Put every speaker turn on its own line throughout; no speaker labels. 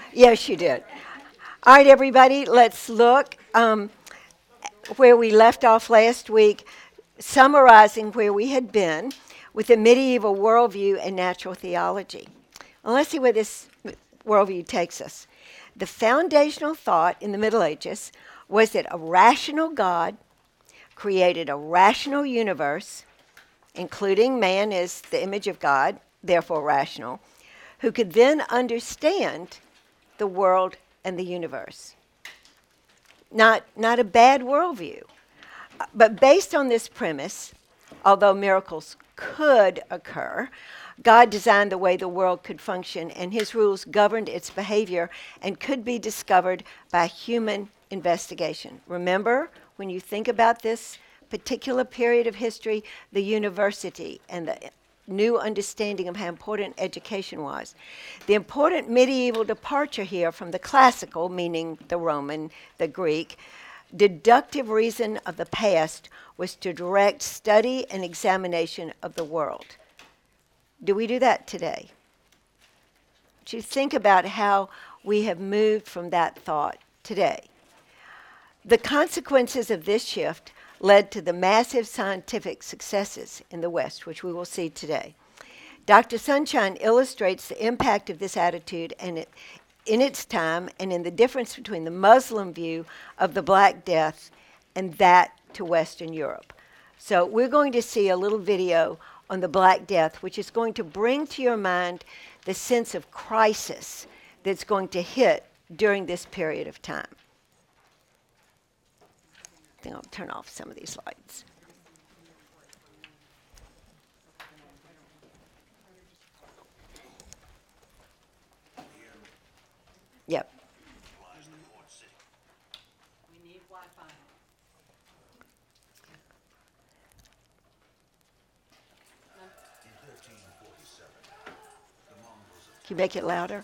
Yes, you did. All right, everybody, let's look where we left off last week, summarizing where we had been with the medieval worldview and natural theology. Well, let's see where this worldview takes us. The foundational thought in the Middle Ages was that a rational God created a rational universe, including man as the image of God, therefore rational, who could then understand the world and the universe. Not a bad worldview. But based on this premise, although miracles could occur, God designed the way the world could function, and his rules governed its behavior and could be discovered by human investigation. Remember, when you think about this particular period of history, the university and the new understanding of how important education was. The important medieval departure here from the classical, meaning the Roman, the Greek, deductive reason of the past was to direct study and examination of the world. Do we do that today? Do you think about how we have moved from that thought today? The consequences of this shift led to the massive scientific successes in the West, which we will see today. Dr. Sunshine illustrates the impact of this attitude in its time and in the difference between the Muslim view of the Black Death and that to Western Europe. So we're going to see a little video on the Black Death, which is going to bring to your mind the sense of crisis that's going to hit during this period of time. I think I'll turn off some of these lights. Yep. Can you make it louder?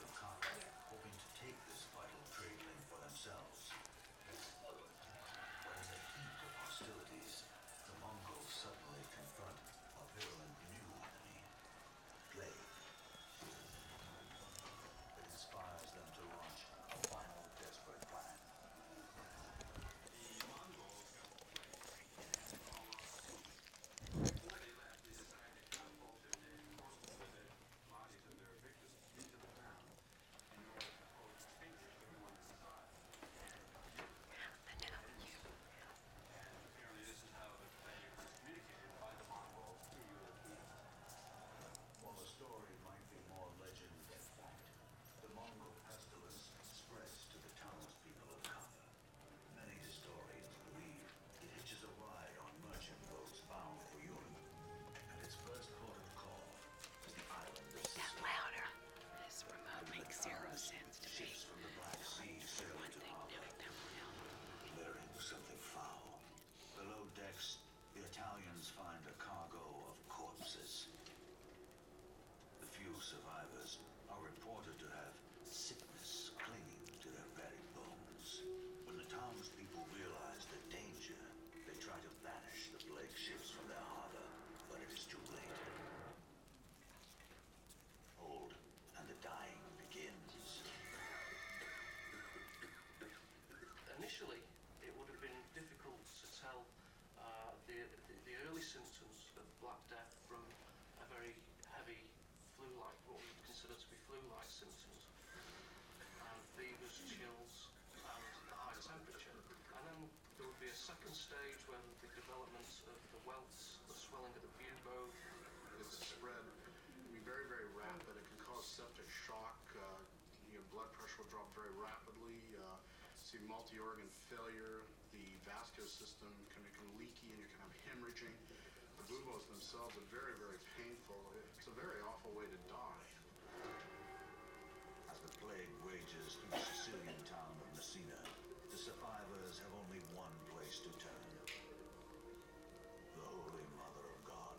Initially, it would have been difficult to tell the early symptoms of Black Death from a very heavy flu-like, what we consider to be flu-like symptoms, and fevers, chills, and a high temperature. And then there would be a second stage when the development of the welts, the swelling of the bubo.
It's a spread. It can be very, very rapid. It can cause septic shock. Your blood pressure will drop very rapidly. See multi-organ failure. The vascular system can become leaky and you can have hemorrhaging. The buboes themselves are very, very painful. It's a very awful way to die.
As the plague rages through the Sicilian town of Messina, the survivors have only one place to turn. The Holy Mother of God.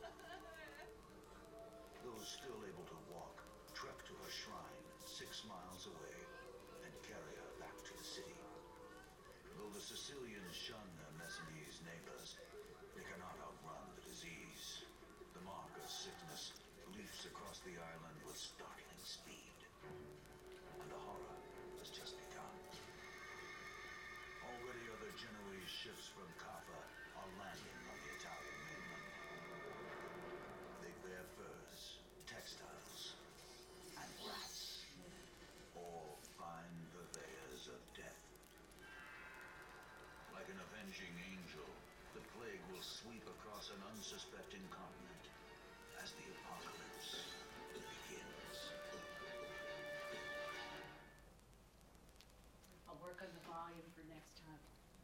Those still able to walk trek to her shrine 6 miles away and carry her back to the city. Though the Sicilians shun their Messinese neighbors, they cannot outrun the disease. The mark of sickness leaps across the island with startling speed. And ships from Kaffa are landing on the Italian mainland. They bear furs, textiles, and rats, all fine purveyors of death. Like an avenging angel, the plague will sweep across an unsuspecting continent as the apocalypse begins.
I'll work on the volume for next time.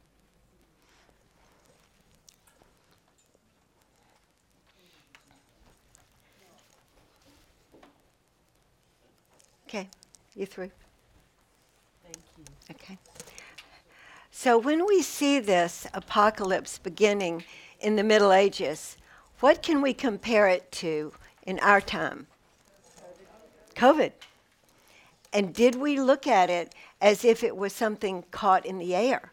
Okay, you through?
Thank you.
Okay. So when we see this apocalypse beginning in the Middle Ages, what can we compare it to in our time? COVID. And did we look at it as if it was something caught in the air?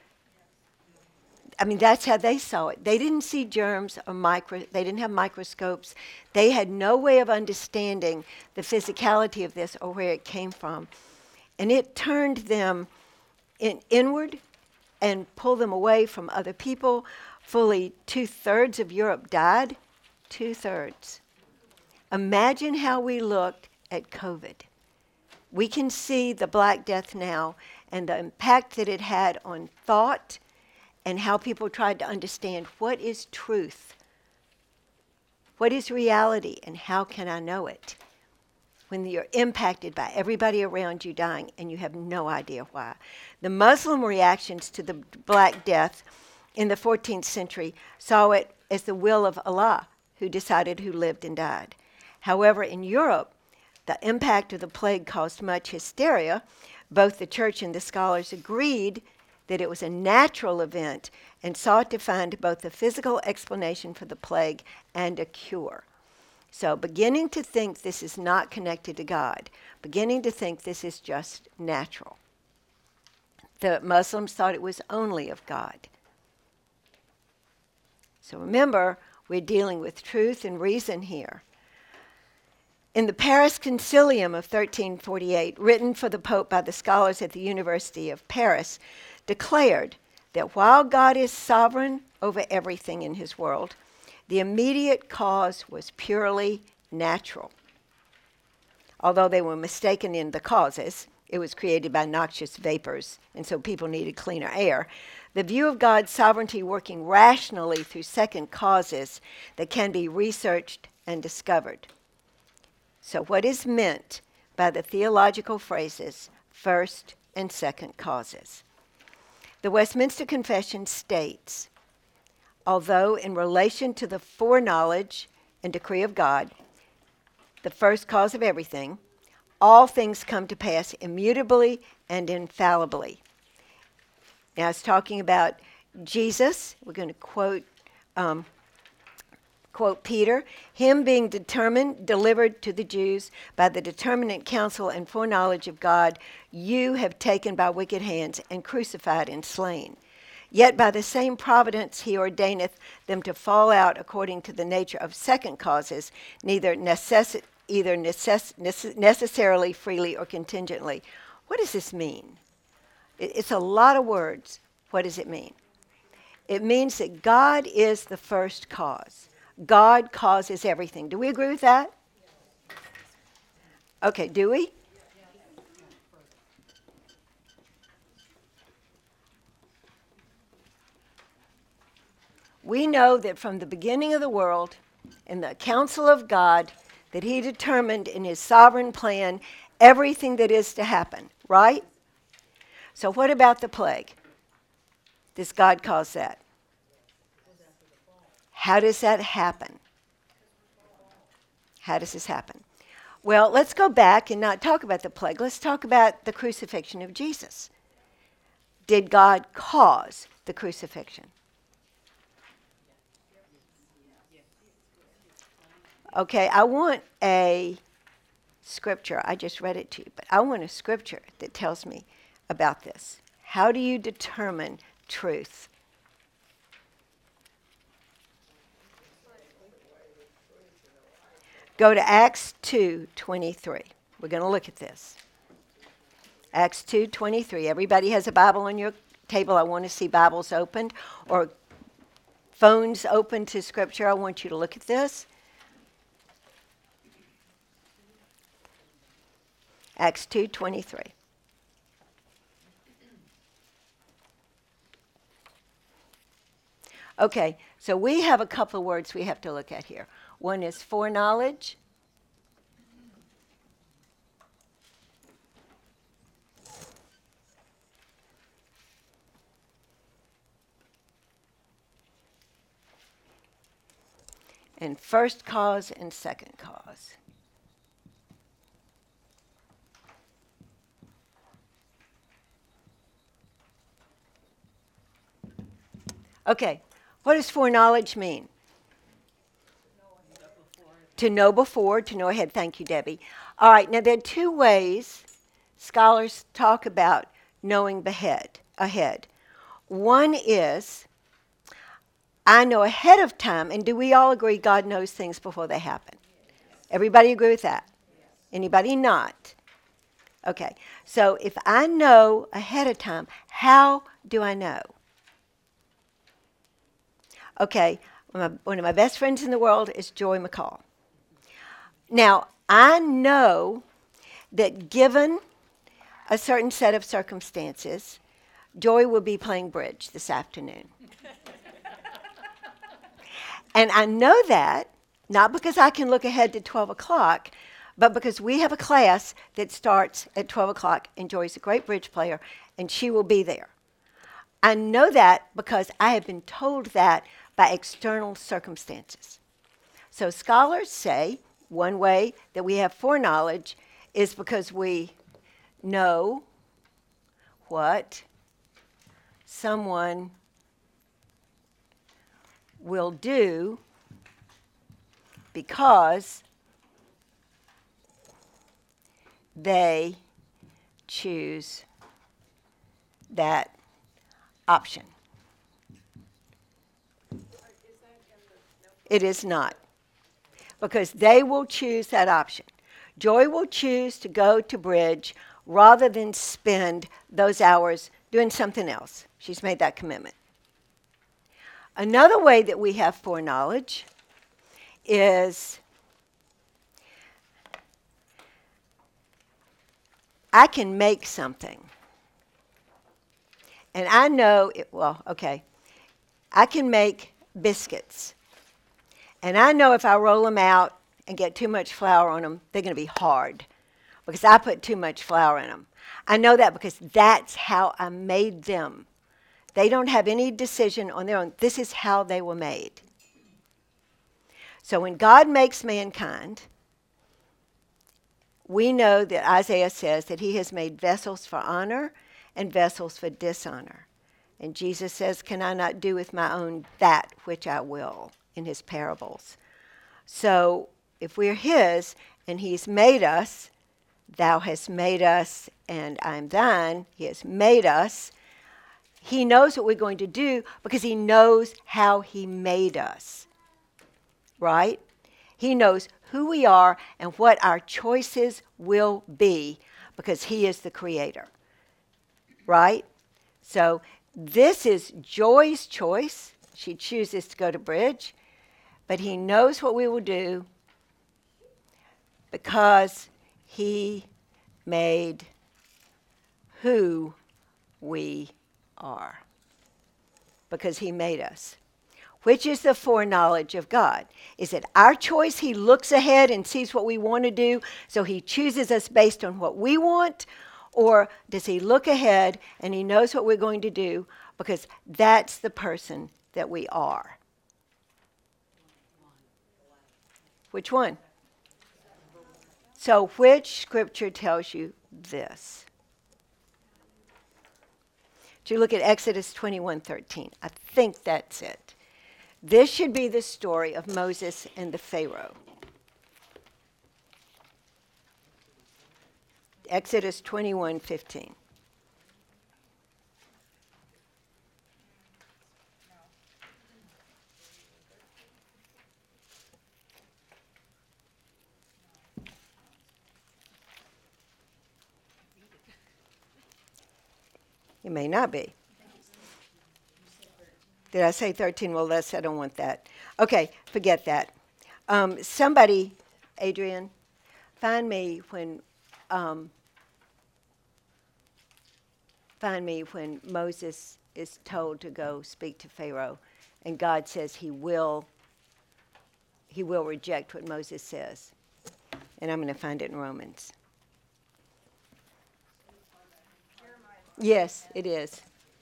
I mean, that's how they saw it. They didn't see germs or they didn't have microscopes. They had no way of understanding the physicality of this or where it came from. And it turned them inward and pulled them away from other people. Fully 2/3 of Europe died. 2/3. Imagine how we looked at COVID. We can see the Black Death now and the impact that it had on thought and how people tried to understand what is truth, what is reality, and how can I know it when you're impacted by everybody around you dying and you have no idea why. The Muslim reactions to the Black Death in the 14th century saw it as the will of Allah, who decided who lived and died. However, in Europe, the impact of the plague caused much hysteria. Both the church and the scholars agreed that it was a natural event and sought to find both a physical explanation for the plague and a cure. So beginning to think this is not connected to God, beginning to think this is just natural. The Muslims thought it was only of God. So remember, we're dealing with truth and reason here. In the Paris Concilium of 1348, written for the Pope by the scholars at the University of Paris, declared that while God is sovereign over everything in his world, the immediate cause was purely natural. Although they were mistaken in the causes, it was created by noxious vapors, and so people needed cleaner air. The view of God's sovereignty working rationally through second causes that can be researched and discovered. So what is meant by the theological phrases first and second causes? The Westminster Confession states, although in relation to the foreknowledge and decree of God, the first cause of everything, all things come to pass immutably and infallibly. Now it's talking about Jesus. We're going to quote Peter, him being determined, delivered to the Jews by the determinate counsel and foreknowledge of God, you have taken by wicked hands and crucified and slain. Yet by the same providence he ordaineth them to fall out according to the nature of second causes, necessarily, freely, or contingently. What does this mean? It's a lot of words. What does it mean? It means that God is the first cause. God causes everything. Do we agree with that? Okay, do we? We know that from the beginning of the world, in the counsel of God, that he determined in his sovereign plan everything that is to happen, right? So what about the plague? Does God cause that? How does that happen? How does this happen? Well, let's go back and not talk about the plague. Let's talk about the crucifixion of Jesus. Did God cause the crucifixion? Okay, I want a scripture. I just read it to you, but I want a scripture that tells me about this. How do you determine truth? Go to Acts 2:23. We're going to look at this. Acts 2:23. Everybody has a Bible on your table, I want to see Bibles opened or phones open to Scripture. I want you to look at this. Acts 2:23. Okay, so we have a couple of words we have to look at here. One is foreknowledge. And first cause and second cause. Okay, what does foreknowledge mean? To know before, to know ahead. Thank you, Debbie. All right, now there are two ways scholars talk about knowing ahead. One is, I know ahead of time, and do we all agree God knows things before they happen? Everybody agree with that? Anybody not? Okay, so if I know ahead of time, how do I know? Okay, one of my best friends in the world is Joy McCall. Now, I know that given a certain set of circumstances, Joy will be playing bridge this afternoon. And I know that, not because I can look ahead to 12 o'clock, but because we have a class that starts at 12 o'clock, and Joy's a great bridge player, and she will be there. I know that because I have been told that by external circumstances. So scholars say one way that we have foreknowledge is because we know what someone will do because they choose that option. It is not. Because they will choose that option. Joy will choose to go to bridge rather than spend those hours doing something else. She's made that commitment. Another way that we have foreknowledge is I can make something. And I know, I can make biscuits. And I know if I roll them out and get too much flour on them, they're going to be hard because I put too much flour in them. I know that because that's how I made them. They don't have any decision on their own. This is how they were made. So when God makes mankind, we know that Isaiah says that he has made vessels for honor and vessels for dishonor. And Jesus says, can I not do with my own that which I will, in his parables. So if we're his and he's made us, thou hast made us and I'm thine, he has made us, he knows what we're going to do because he knows how he made us. Right? He knows who we are and what our choices will be because he is the creator. Right? So this is Joy's choice. She chooses to go to bridge. But he knows what we will do because he made who we are. Because he made us. Which is the foreknowledge of God? Is it our choice? He looks ahead and sees what we want to do, so he chooses us based on what we want? Or does he look ahead and he knows what we're going to do because that's the person that we are? Which one? So which scripture tells you this? Do you look at Exodus 21:13? I think that's it. This should be the story of Moses and the Pharaoh. Exodus 21:15. It may not be. Did I say 13? Well, I don't want that. Okay, forget that. Somebody, Adrian, find me when Moses is told to go speak to Pharaoh, and God says he will reject what Moses says. And I'm going to find it in Romans. Yes, it is.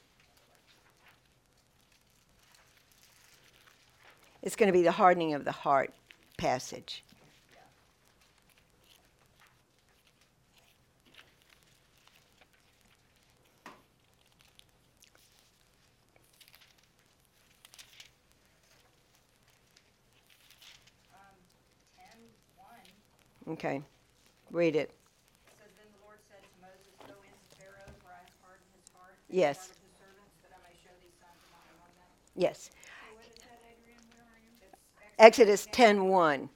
It's going to be the hardening of the heart passage. Okay, read it.
It says, Then the Lord said to Moses, Go in to Pharaoh, for I have hardened his heart and
Yes.
the heart of his servants, that I may show these signs of mine among them.
Yes.
So what is that, Adrian? Where are you? It's
Exodus 10:1.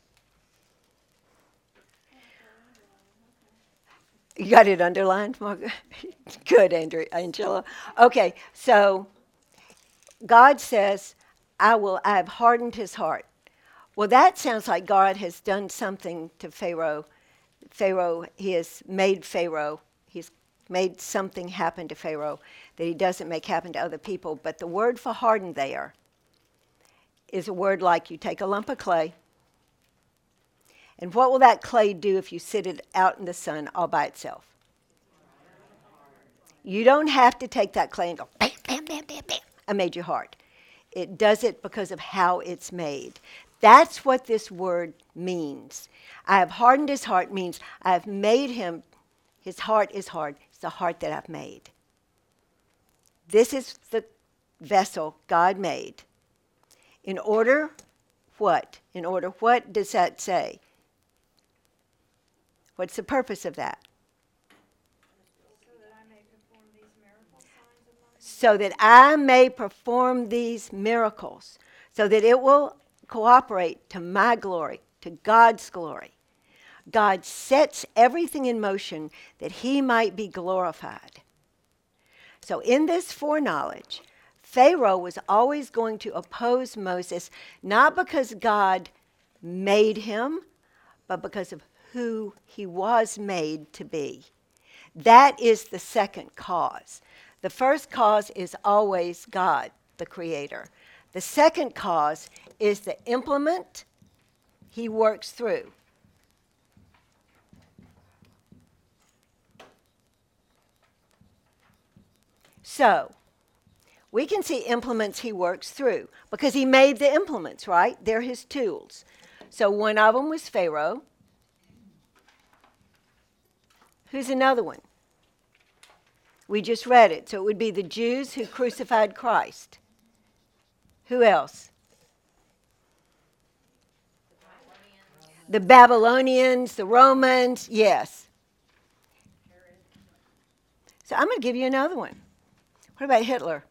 You got it underlined, Margaret? Good, Angela. Okay, so God says, I have hardened his heart. Well, that sounds like God has done something to Pharaoh. He's made something happen to Pharaoh that he doesn't make happen to other people. But the word for hardened there is a word like you take a lump of clay, and what will that clay do if you sit it out in the sun all by itself? You don't have to take that clay and go, bam, bam, bam, bam, bam, I made you hard. It does it because of how it's made. That's what this word means. I have hardened his heart means I have made him, his heart is hard. It's the heart that I've made. This is the vessel God made. In order what? In order what does that say? What's the purpose of that? So that I may perform these miracles. So that it will cooperate to my glory, to God's glory. God sets everything in motion that he might be glorified. So in this foreknowledge, Pharaoh was always going to oppose Moses, not because God made him, but because of who he was made to be. That is the second cause. The first cause is always God, the Creator. The second cause is the implement he works through. So, we can see implements he works through because he made the implements, right? They're his tools. So one of them was Pharaoh. Who's another one? We just read it. So it would be the Jews who crucified Christ. Who else? The Babylonians, the Romans, yes. So I'm going to give you another one. What about Hitler?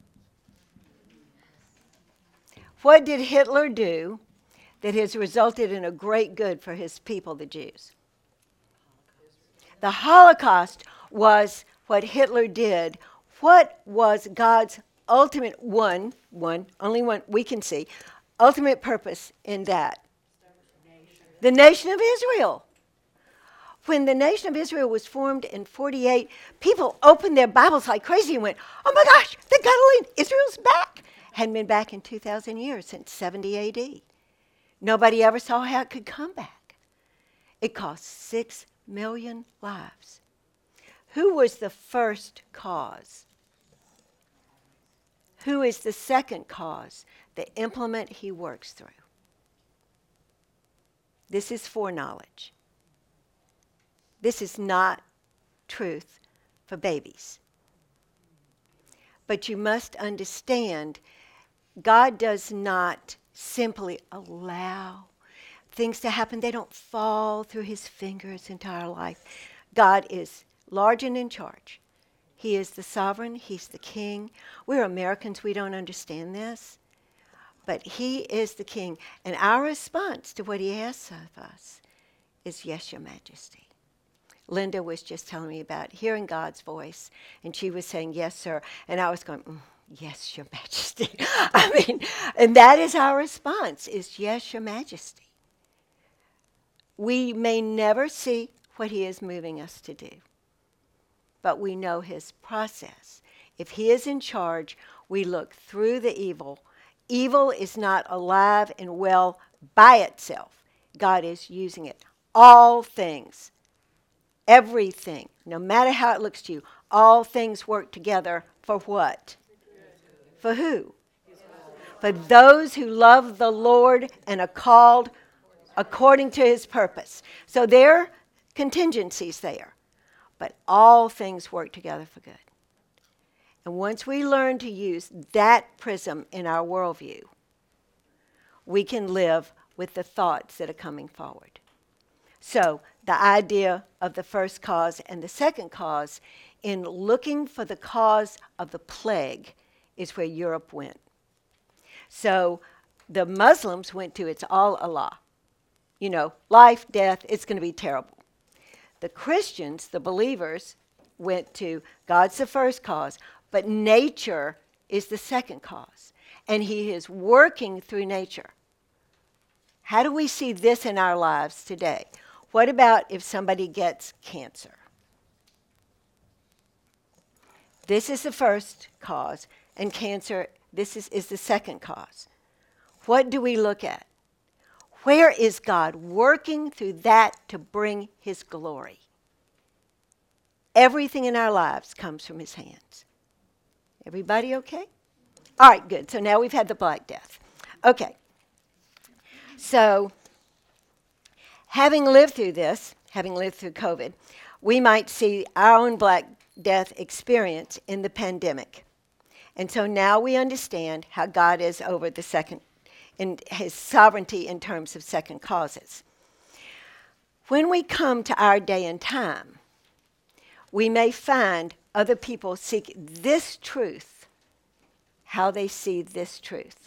What did Hitler do that has resulted in a great good for his people, the Jews? The Holocaust was what Hitler did. What was God's ultimate only one we can see, ultimate purpose in that? The nation of Israel. When the nation of Israel was formed in 48, people opened their Bibles like crazy and went, oh my gosh, the Galilean, Israel's back. Hadn't been back in 2,000 years, since 70 AD. Nobody ever saw how it could come back. It cost 6 million lives. Who was the first cause? Who is the second cause? The implement he works through. This is foreknowledge. This is not truth for babies. But you must understand, God does not simply allow things to happen. They don't fall through his fingers into our life. God is large and in charge. He is the sovereign. He's the king. We're Americans. We don't understand this. But he is the king. And our response to what he asks of us is, yes, your majesty. Linda was just telling me about hearing God's voice. And she was saying, yes, sir. And I was going, Yes, Your Majesty. I mean, and that is our response, is yes, Your Majesty. We may never see what he is moving us to do, but we know his process. If he is in charge, we look through the evil. Evil is not alive and well by itself. God is using it. All things, everything, no matter how it looks to you, all things work together for what? For who? For those who love the Lord and are called according to his purpose. So there are contingencies there, but all things work together for good. And once we learn to use that prism in our worldview, we can live with the thoughts that are coming forward. So the idea of the first cause and the second cause in looking for the cause of the plague is where Europe went. So the Muslims went to it's all Allah. You know, life, death, it's going to be terrible. The Christians, the believers, went to God's the first cause, but nature is the second cause. And he is working through nature. How do we see this in our lives today? What about if somebody gets cancer? This is the first cause, and cancer, this is the second cause. What do we look at? Where is God working through that to bring his glory? Everything in our lives comes from his hands. Everybody okay? All right, good. So now we've had the Black Death. Okay. So, having lived through this, having lived through COVID, we might see our own Black Death experience in the pandemic. And so now we understand how God is over the second, in his sovereignty in terms of second causes. When we come to our day and time, we may find other people seek this truth, how they see this truth.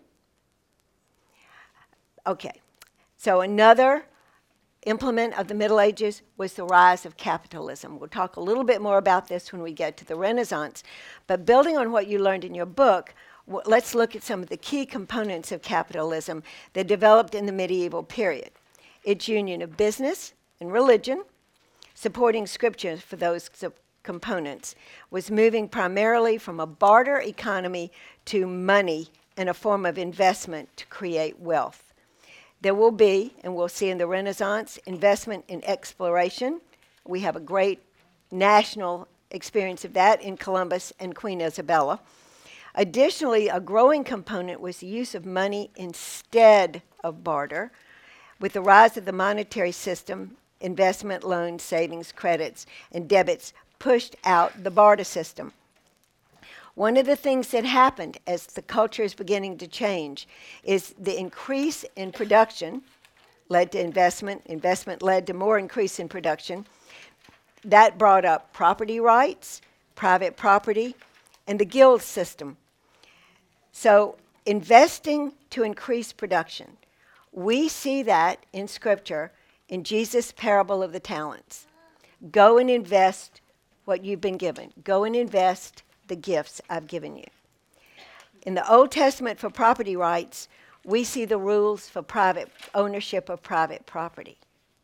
Okay, so another implement of the Middle Ages was the rise of capitalism. We'll talk a little bit more about this when we get to the Renaissance, but building on what you learned in your book, let's look at some of the key components of capitalism that developed in the medieval period. Its union of business and religion, supporting scripture for those components, was moving primarily from a barter economy to money and a form of investment to create wealth. There will be, and we'll see in the Renaissance, investment in exploration. We have a great national experience of that in Columbus and Queen Isabella. Additionally, a growing component was the use of money instead of barter. With the rise of the monetary system, investment, loans, savings, credits, and debits pushed out the barter system. One of the things that happened as the culture is beginning to change is the increase in production led to investment. Investment led to more increase in production. That brought up property rights, private property, and the guild system. So investing to increase production. We see that in Scripture in Jesus' parable of the talents. Go and invest what you've been given. Go and invest the gifts I've given you. In the Old Testament for property rights, we see the rules for private ownership of private property.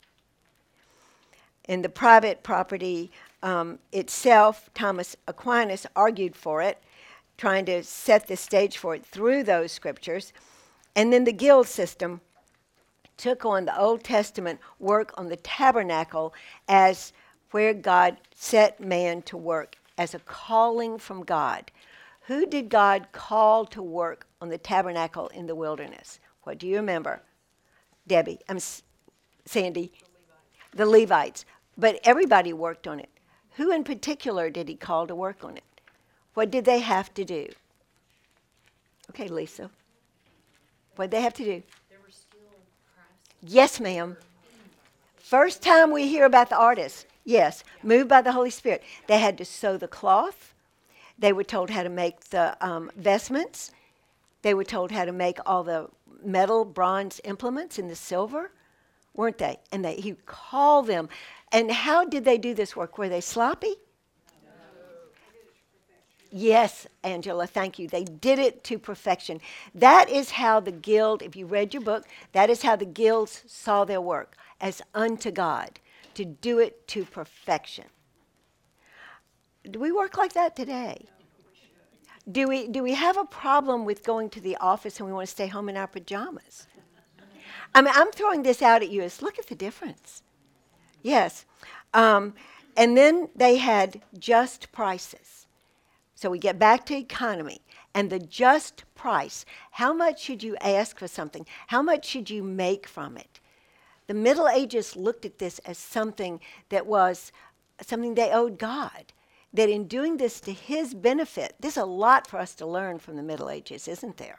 In the private property itself, Thomas Aquinas argued for it, trying to set the stage for it through those scriptures. And then the guild system took on the Old Testament work on the tabernacle as where God set man to work as a calling from God. Who did God call to work on the tabernacle in the wilderness? What do you remember? Debbie, Sandy. The Levites. But everybody worked on it. Who in particular did he call to work on it? What did they have to do? Okay, Lisa. What did they have to do?
There were still crafts.
Yes, ma'am. First time we hear about the artists. Yes, moved by the Holy Spirit. They had to sew the cloth. They were told how to make the vestments. They were told how to make all the metal, bronze implements and the silver, weren't they? And he called them. And how did they do this work? Were they sloppy? Yes, Angela, thank you. They did it to perfection. That is how the guild, if you read your book, that is how the guilds saw their work, as unto God, to do it to perfection. Do we work like that today? Do we have a problem with going to the office and we want to stay home in our pajamas? I mean, I'm throwing this out at you as look at the difference. Yes. And then they had just prices. So we get back to economy and the just price. How much should you ask for something? How much should you make from it? The Middle Ages looked at this as something that was something they owed God. That in doing this to his benefit, there's a lot for us to learn from the Middle Ages, isn't there?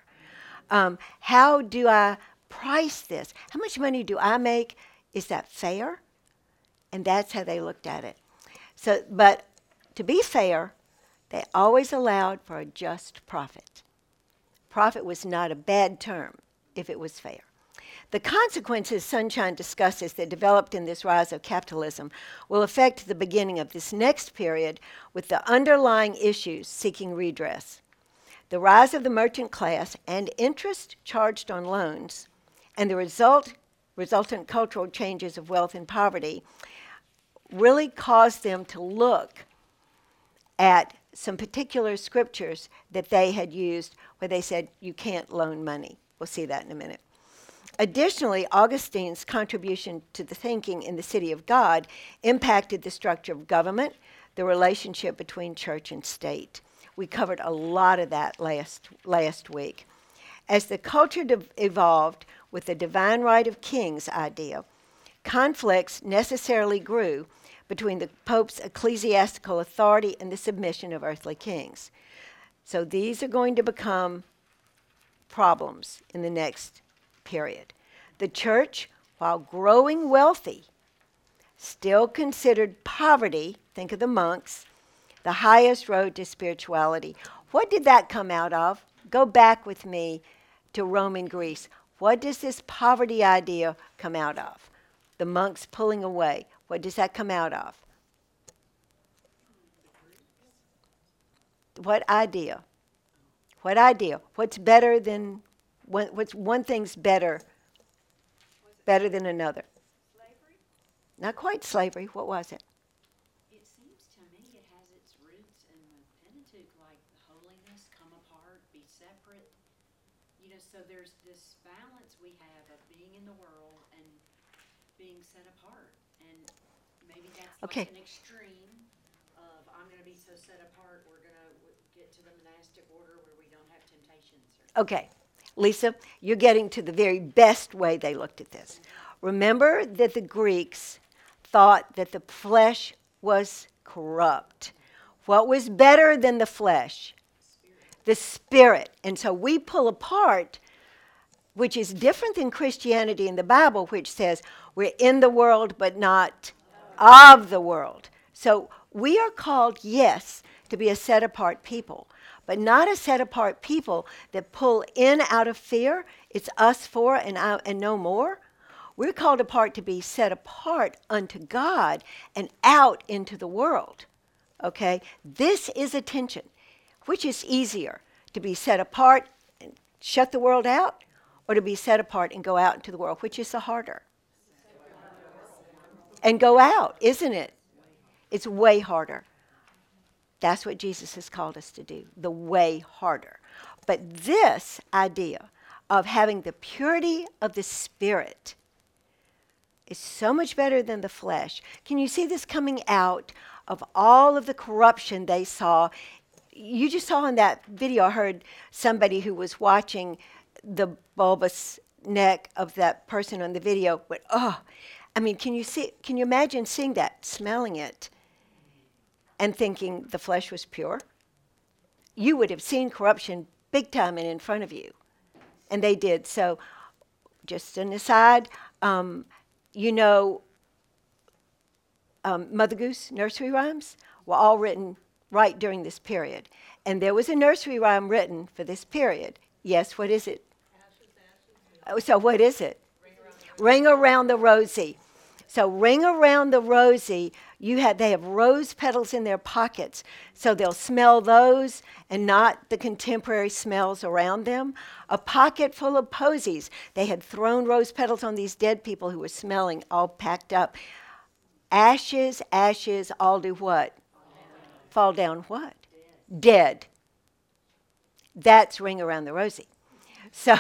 How do I price this? How much money do I make? Is that fair? And that's how they looked at it. So, but to be fair, they always allowed for a just profit. Profit was not a bad term if it was fair. The consequences Sunshine discusses that developed in this rise of capitalism will affect the beginning of this next period with the underlying issues seeking redress. The rise of the merchant class and interest charged on loans and the resultant cultural changes of wealth and poverty really caused them to look at some particular scriptures that they had used where they said, you can't loan money. We'll see that in a minute. Additionally, Augustine's contribution to the thinking in the city of God impacted the structure of government, the relationship between church and state. We covered a lot of that last week. As the culture evolved with the divine right of kings idea, conflicts necessarily grew between the Pope's ecclesiastical authority and the submission of earthly kings. So these are going to become problems in the next period. The church, while growing wealthy, still considered poverty, think of the monks, the highest road to spirituality. What did that come out of? Go back with me to Rome and Greece. What does this poverty idea come out of? The monks pulling away. What does that come out of? What idea? What idea? What's better than what's one thing's better than another?
Slavery?
Not quite slavery. What was it?
It seems to me it has its roots in the Pentateuch, like holiness, come apart, be separate. You know, so there's this balance we have of being in the world and being set apart. And maybe that's
Okay.
like an extreme of I'm going to be so set apart, we're going to get to the monastic order where we don't have temptations.
Okay. Lisa, you're getting to the very best way they looked at this. Remember that the Greeks thought that the flesh was corrupt. What was better than the flesh? The spirit. And so we pull apart, which is different than Christianity in the Bible, which says we're in the world but not of the world. So we are called, yes, to be a set-apart people, but not a set-apart people that pull in out of fear. It's us for and no more. We're called apart to be set apart unto God and out into the world. Okay? This is a tension. Which is easier, to be set apart and shut the world out, or to be set apart and go out into the world? Which is the harder? And go out, isn't it? It's way harder. That's what Jesus has called us to do, the way harder. But this idea of having the purity of the Spirit is so much better than the flesh. Can you see this coming out of all of the corruption they saw? You just saw in that video, I heard somebody who was watching the bulbous neck of that person on the video, but I mean, can you imagine seeing that, smelling it, and thinking the flesh was pure? You would have seen corruption big time and in front of you. And they did. So, just an aside, you know, Mother Goose nursery rhymes were all written right during this period. And there was a nursery rhyme written for this period. Yes, what is it? So what is it? Ring around the rosy. So ring around the rosy. They have rose petals in their pockets, so they'll smell those and not the contemporary smells around them. A pocket full of posies. They had thrown rose petals on these dead people who were smelling, all packed up. Ashes, ashes, all do what? Fall down what? Dead. That's ring around the rosy. So,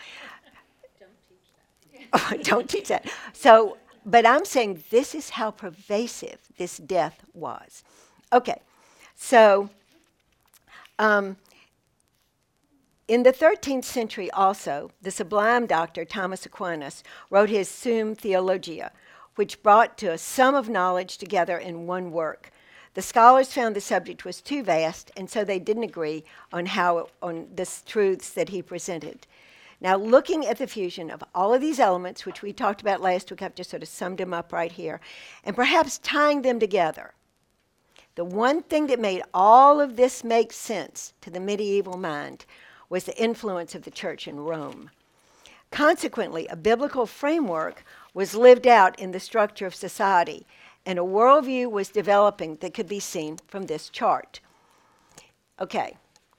don't teach that. So, but I'm saying this is how pervasive this death was. Okay, so in the 13th century also, the sublime doctor Thomas Aquinas wrote his Sum Theologia, which brought to a sum of knowledge together in one work. The scholars found the subject was too vast, and so they didn't agree on the truths that he presented. Now, looking at the fusion of all of these elements, which we talked about last week, I've just sort of summed them up right here, and perhaps tying them together, the one thing that made all of this make sense to the medieval mind was the influence of the church in Rome. Consequently, a biblical framework was lived out in the structure of society, and a worldview was developing that could be seen from this chart. Okay.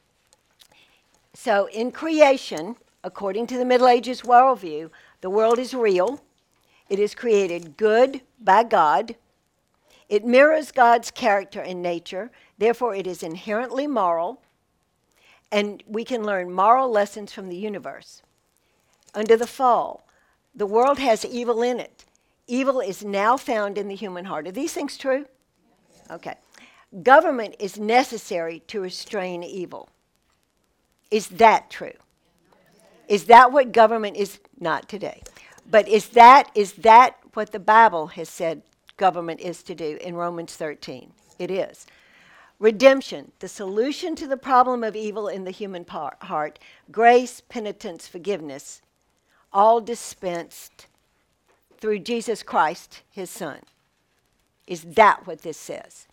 So in creation, according to the Middle Ages worldview, the world is real. It is created good by God. It mirrors God's character and nature. Therefore, it is inherently moral. And we can learn moral lessons from the universe. Under the fall, the world has evil in it. Evil is now found in the human heart. Are these things true? Okay. Government is necessary to restrain evil. Is that true? Is that what government is? Not today. But is that what the Bible has said government is to do in Romans 13? It is. Redemption, the solution to the problem of evil in the human heart, grace, penitence, forgiveness, all dispensed through Jesus Christ, his Son. Is that what this says?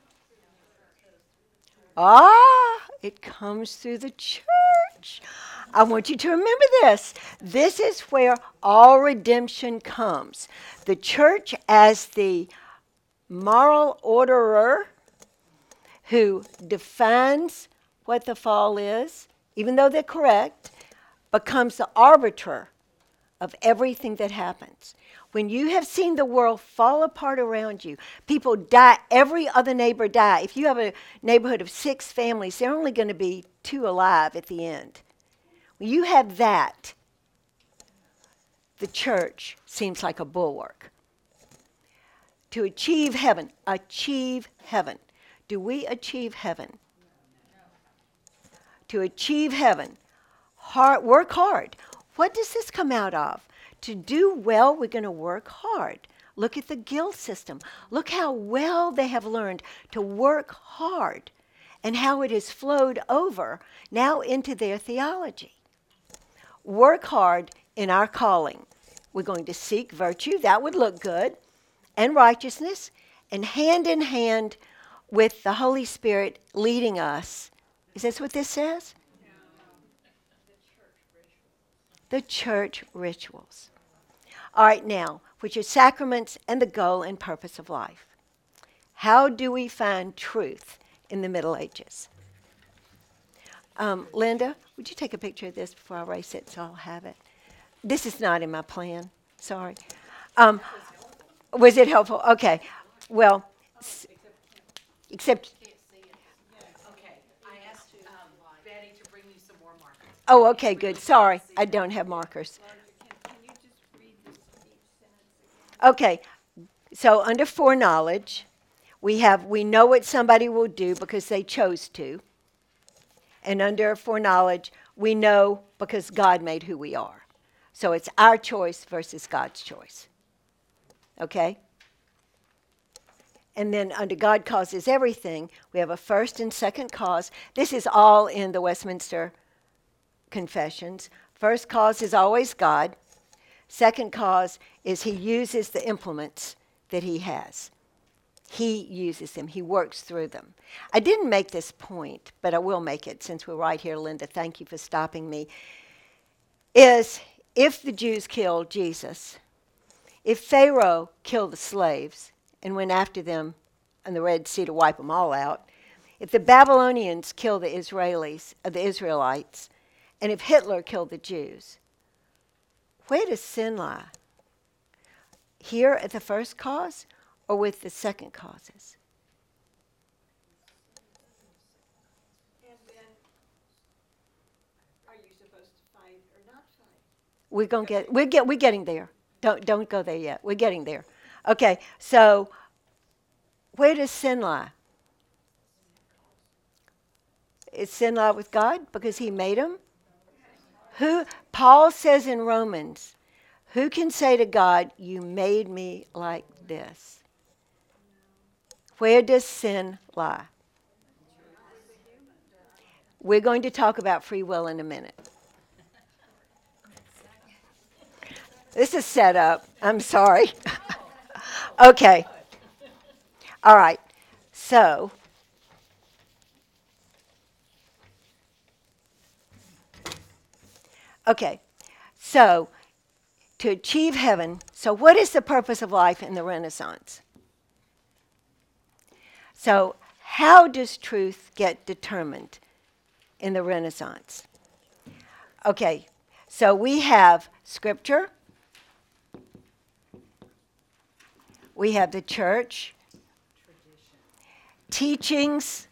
It comes through the church. I want you to remember this. This is where all redemption comes. The church as the moral orderer who defines what the fall is, even though they're correct, becomes the arbiter of everything that happens. When you have seen the world fall apart around you, people die, every other neighbor die. If you have a neighborhood of 6 families, there are only going to be 2 alive at the end. When you have that, the church seems like a bulwark. To achieve heaven. Do we achieve heaven? To achieve heaven, work hard. What does this come out of? To do well, we're going to work hard. Look at the guild system. Look how well they have learned to work hard and how it has flowed over now into their theology. Work hard in our calling. We're going to seek virtue. That would look good. And righteousness. And hand in hand with the Holy Spirit leading us. Is this what this says? The church rituals. All right, now, which are sacraments and the goal and purpose of life. How do we find truth in the Middle Ages? Linda, would you take a picture of this before I erase it so I'll have it? This is not in my plan. Sorry. Was it helpful? Okay. Well, except...
Okay, I asked Betty to bring you some more markers.
Oh, okay, good. Sorry, I don't have markers.
Can you just read this each sentence again?
Okay, so under foreknowledge, we know what somebody will do because they chose to. And under foreknowledge, we know because God made who we are. So it's our choice versus God's choice. Okay? And then under God causes everything, we have a first and second cause. This is all in the Westminster Confessions. First cause is always God. Second cause is he uses the implements that he has. He uses them. He works through them. I didn't make this point, but I will make it since we're right here, Linda. Thank you for stopping me. Is if the Jews killed Jesus, If Pharaoh killed the slaves and went after them on the Red Sea to wipe them all out, if the Babylonians killed the Israelites, and if Hitler killed the Jews, where does sin lie? Here at the first cause or with the second causes?
And then, are you supposed to fight or not fight?
We're getting there. Don't go there yet. We're getting there. Okay, so where does sin lie? Is sin lie with God because he made them? Paul says in Romans, who can say to God, you made me like this? Where does sin lie? We're going to talk about free will in a minute. This is set up. I'm sorry. Okay. All right. So, to achieve heaven, so what is the purpose of life in the Renaissance? So, how does truth get determined in the Renaissance? Okay, so we have Scripture, we have the church, teachings,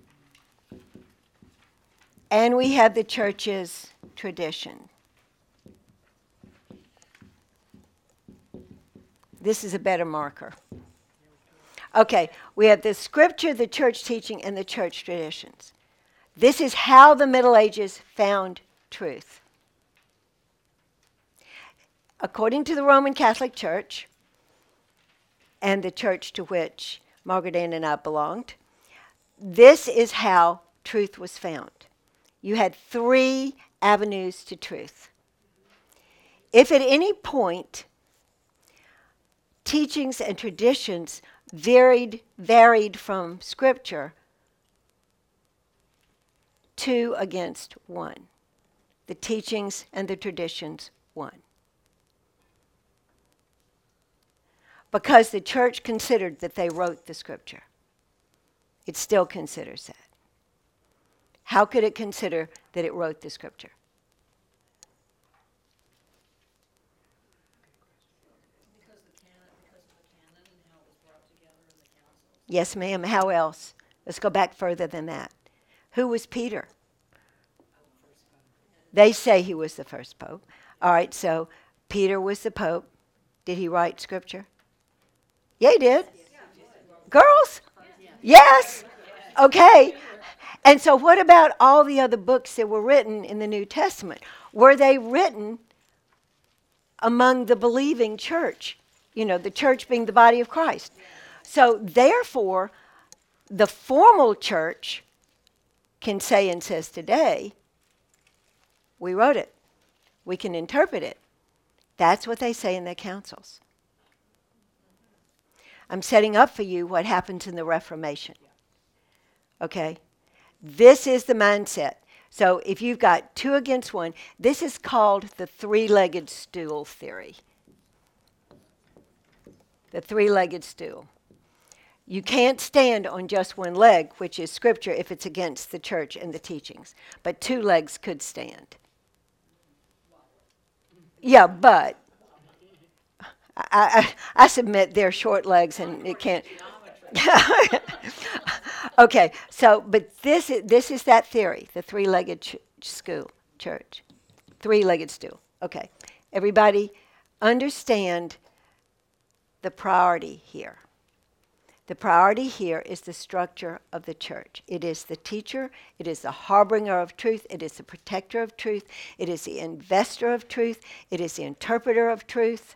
and we have the church's tradition. This is a better marker. Okay, we have the scripture, the church teaching, and the church traditions. This is how the Middle Ages found truth. According to the Roman Catholic Church, and the church to which Margaret Ann and I belonged, this is how truth was found. You had 3 avenues to truth. If at any point teachings and traditions varied from Scripture, 2 against 1. The teachings and the traditions won. Because the church considered that they wrote the Scripture. It still considers that. How could it consider that it wrote the Scripture?
Because of the canon and how it was brought together in the council.
Yes, ma'am. How else? Let's go back further than that. Who was Peter? They say he was the first pope. All right, so Peter was the pope. Did he write Scripture? Yeah, he did. Girls? Yes. Okay. And so what about all the other books that were written in the New Testament? Were they written among the believing church? You know, the church being the body of Christ. So therefore, the formal church can say and says today, we wrote it. We can interpret it. That's what they say in their councils. I'm setting up for you what happens in the Reformation. Okay? This is the mindset. So if you've got 2 against 1, this is called the 3-legged stool theory. The 3-legged stool. You can't stand on just one leg, which is Scripture, if it's against the church and the teachings. But 2 legs could stand. Yeah, but I submit they're short legs and it can't. Okay, so, but this is that theory, the 3-legged church. 3-legged stool. Okay, everybody understand the priority here. The priority here is the structure of the church. It is the teacher, it is the harbinger of truth, it is the protector of truth, it is the investor of truth, it is the interpreter of truth,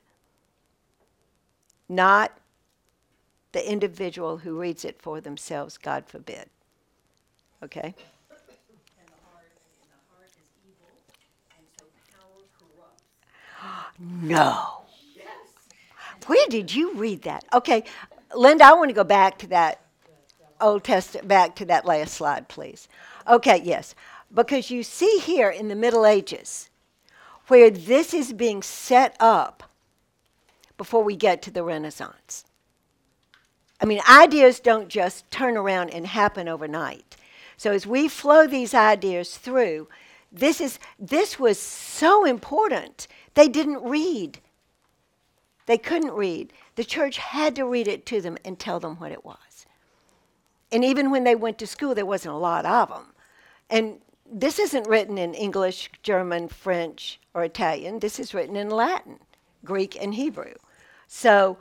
not the individual who reads it for themselves, God forbid. Okay?
And the heart is evil, and so power corrupts.
No. Where did you read that? Okay, Linda, I want to go back to that Old Testament, back to that last slide, please. Okay, yes. Because you see here in the Middle Ages, where this is being set up before we get to the Renaissance. I mean, ideas don't just turn around and happen overnight. So as we flow these ideas through, this was so important. They didn't read. They couldn't read. The church had to read it to them and tell them what it was. And even when they went to school, there wasn't a lot of them. And this isn't written in English, German, French, or Italian. This is written in Latin, Greek, and Hebrew. So,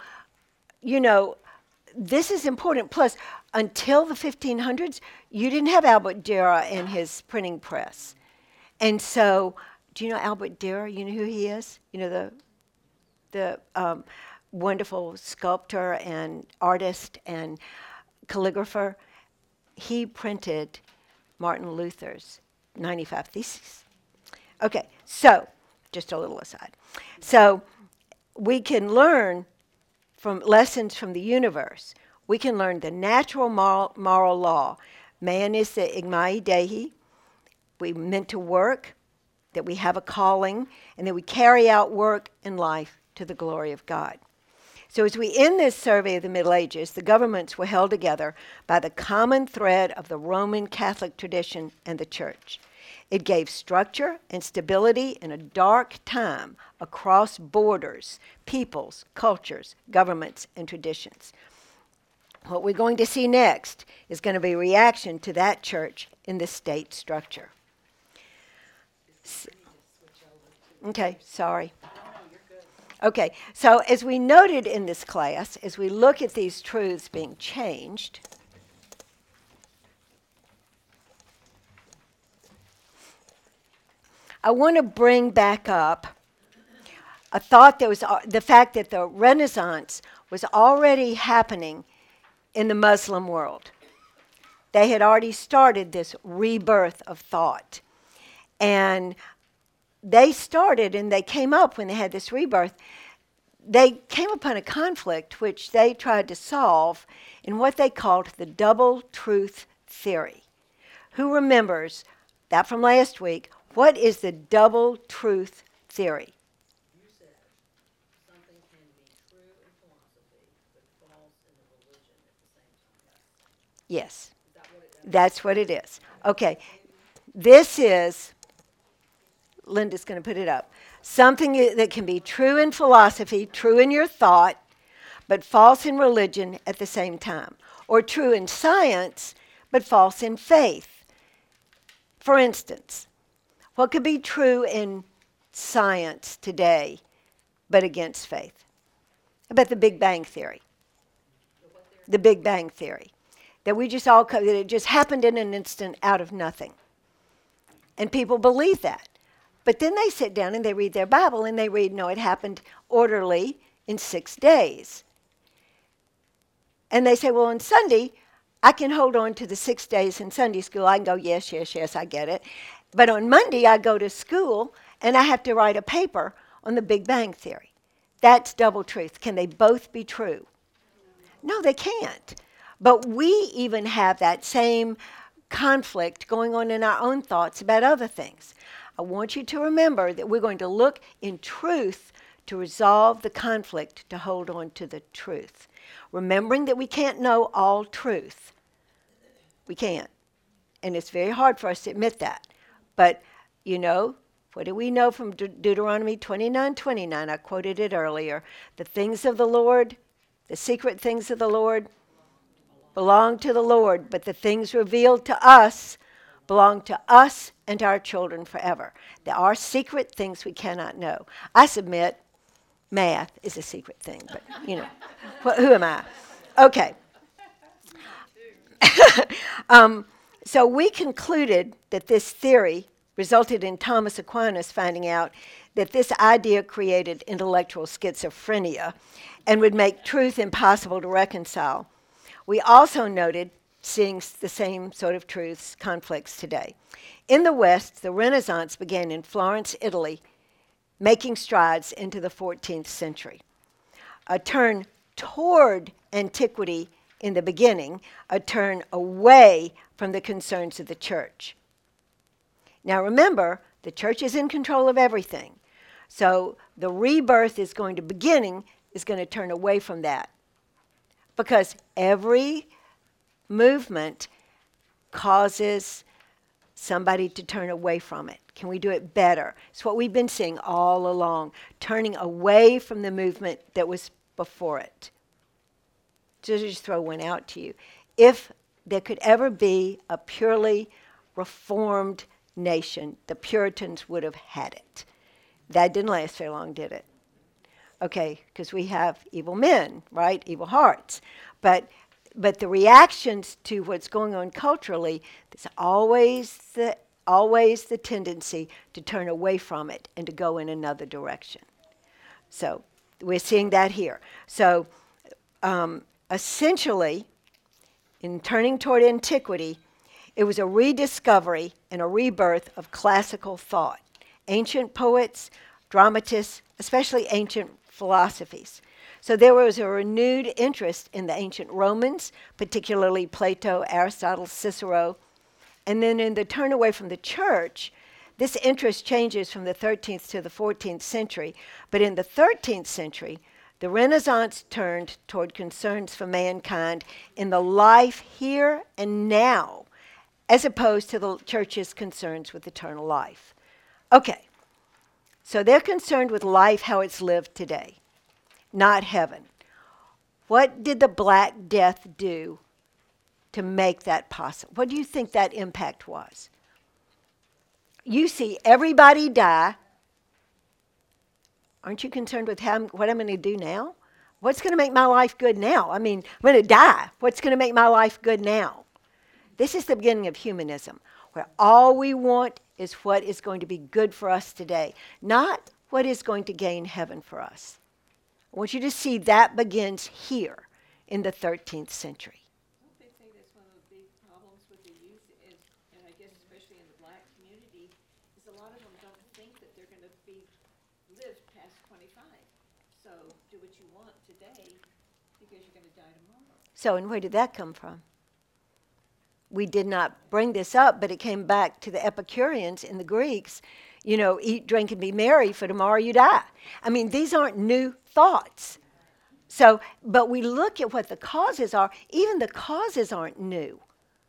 this is important. Plus, until the 1500s, you didn't have Albert Dürer and his printing press. And so, do you know Albert Dürer? You know who he is? You know, the wonderful sculptor and artist and calligrapher. He printed Martin Luther's 95 Theses. Okay, so, just a little aside. So, we can learn from lessons from the universe. We can learn the natural moral law. Man is the igmai Dei. We're meant to work, that we have a calling, and that we carry out work in life to the glory of God. So as we end this survey of the Middle Ages, the governments were held together by the common thread of the Roman Catholic tradition and the church. It gave structure and stability in a dark time across borders, peoples, cultures, governments, and traditions. What we're going to see next is going to be a reaction to that church in the state structure. Okay, sorry. Okay, so as we noted in this class, as we look at these truths being changed, I want to bring back up a thought that was the fact that the Renaissance was already happening in the Muslim world. They had already started this rebirth of thought. And they started and they came up when they had this rebirth. They came upon a conflict which they tried to solve in what they called the double truth theory. Who remembers that from last week? What is the double truth theory?
You said something can be true in philosophy, but false in the religion at the same time.
Yes,
Is that what it is?
that's what it is. Okay, this is, Linda's going to put it up, something that can be true in philosophy, true in your thought, but false in religion at the same time. Or true in science, but false in faith. For instance, what could be true in science today, but against faith? About the Big Bang Theory. The Big Bang Theory. That we just all, that it just happened in an instant out of nothing. And people believe that. But then they sit down and they read their Bible and they read, no, it happened orderly in 6 days. And they say, well, on Sunday, I can hold on to the 6 days in Sunday school. I can go, yes, yes, yes, I get it. But on Monday, I go to school and I have to write a paper on the Big Bang Theory. That's double truth. Can they both be true? No, they can't. But we even have that same conflict going on in our own thoughts about other things. I want you to remember that we're going to look in truth to resolve the conflict, to hold on to the truth. Remembering that we can't know all truth. We can't. And it's very hard for us to admit that. But, what do we know from Deuteronomy 29:29? I quoted it earlier. The things of the Lord, the secret things of the Lord, belong to the Lord, but the things revealed to us belong to us and our children forever. There are secret things we cannot know. I submit math is a secret thing, but, who am I? Okay. So we concluded that this theory resulted in Thomas Aquinas finding out that this idea created intellectual schizophrenia and would make truth impossible to reconcile. We also noted seeing the same sort of truths, conflicts today. In the West, the Renaissance began in Florence, Italy, making strides into the 14th century. A turn toward antiquity in the beginning, a turn away from the concerns of the church. Now remember, the church is in control of everything. So the rebirth is going to is going to turn away from that. Because every movement causes somebody to turn away from it. Can we do it better? It's what we've been seeing all along, turning away from the movement that was before it. So just throw one out to you. If there could ever be a purely reformed nation, the Puritans would have had it. That didn't last very long, did it? Okay, because we have evil men, right? Evil hearts. But the reactions to what's going on culturally, there's always the tendency to turn away from it and to go in another direction. So we're seeing that here. So essentially, in turning toward antiquity, it was a rediscovery and a rebirth of classical thought. Ancient poets, dramatists, especially ancient philosophies. So there was a renewed interest in the ancient Romans, particularly Plato, Aristotle, Cicero. And then in the turn away from the church, this interest changes from the 13th to the 14th century. But in the 13th century, the Renaissance turned toward concerns for mankind in the life here and now, as opposed to the church's concerns with eternal life. Okay, so they're concerned with life, how it's lived today, not heaven. What did the Black Death do to make that possible? What do you think that impact was? You see everybody die. Aren't you concerned with what I'm going to do now? What's going to make my life good now? I mean, I'm going to die. What's going to make my life good now? This is the beginning of humanism, where all we want is what is going to be good for us today, not what is going to gain heaven for us. I want you to see that begins here in the 13th century.
Don't they say that's one of the big problems with the youth is, and I guess especially in the Black community, is a lot of them don't think that they're going to live past 25. So do what you want today because you're going to die tomorrow.
So, and where did that come from? We did not bring this up, but it came back to the Epicureans and the Greeks. You know, eat, drink, and be merry, for tomorrow you die. I mean, these aren't new thoughts. So, but we look at what the causes are. Even the causes aren't new.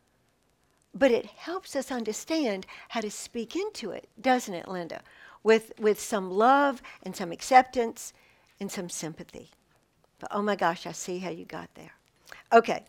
But it helps us understand how to speak into it, doesn't it, Linda? With some love and some acceptance and some sympathy. But oh my gosh, I see how you got there. Okay.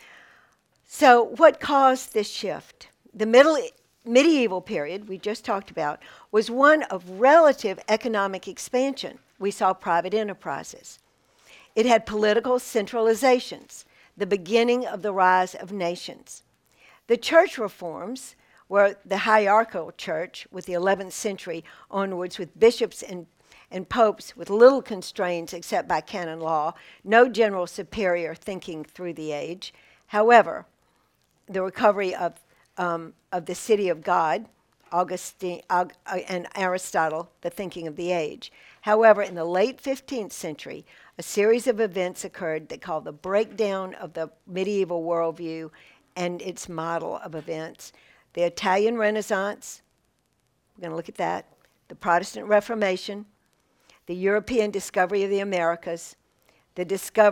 So what caused this shift? The medieval period we just talked about was one of relative economic expansion. We saw private enterprises. It had political centralizations, the beginning of the rise of nations. The church reforms were the hierarchical church with the 11th century onwards, with bishops and popes with little constraints except by canon law, no general superior thinking through the age. However, the recovery of the city of God, Augustine and Aristotle, the thinking of the age. However, in the late 15th century, a series of events occurred that called the breakdown of the medieval worldview and its model of events. The Italian Renaissance, we're going to look at that, the Protestant Reformation, the European discovery of the Americas, the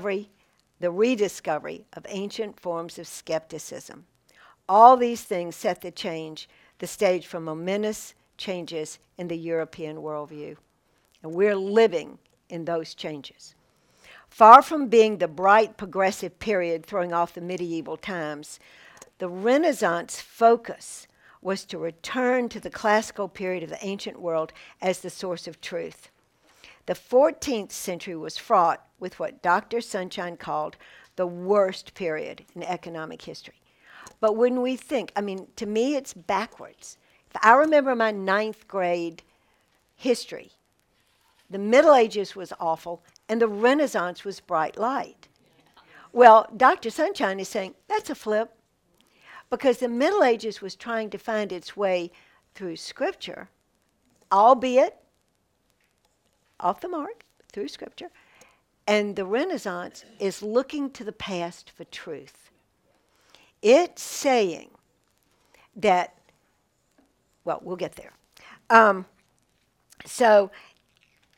rediscovery of ancient forms of skepticism. All these things set the stage for momentous changes in the European worldview. And we're living in those changes. Far from being the bright progressive period throwing off the medieval times, the Renaissance focus was to return to the classical period of the ancient world as the source of truth. The 14th century was fraught with what Dr. Sunshine called the worst period in economic history. But when we think, I mean, to me it's backwards. If I remember my 9th grade history, the Middle Ages was awful and the Renaissance was bright light. Well, Dr. Sunshine is saying that's a flip, because the Middle Ages was trying to find its way through Scripture, albeit off the mark, through Scripture, and the Renaissance is looking to the past for truth. It's saying that, well, we'll get there. So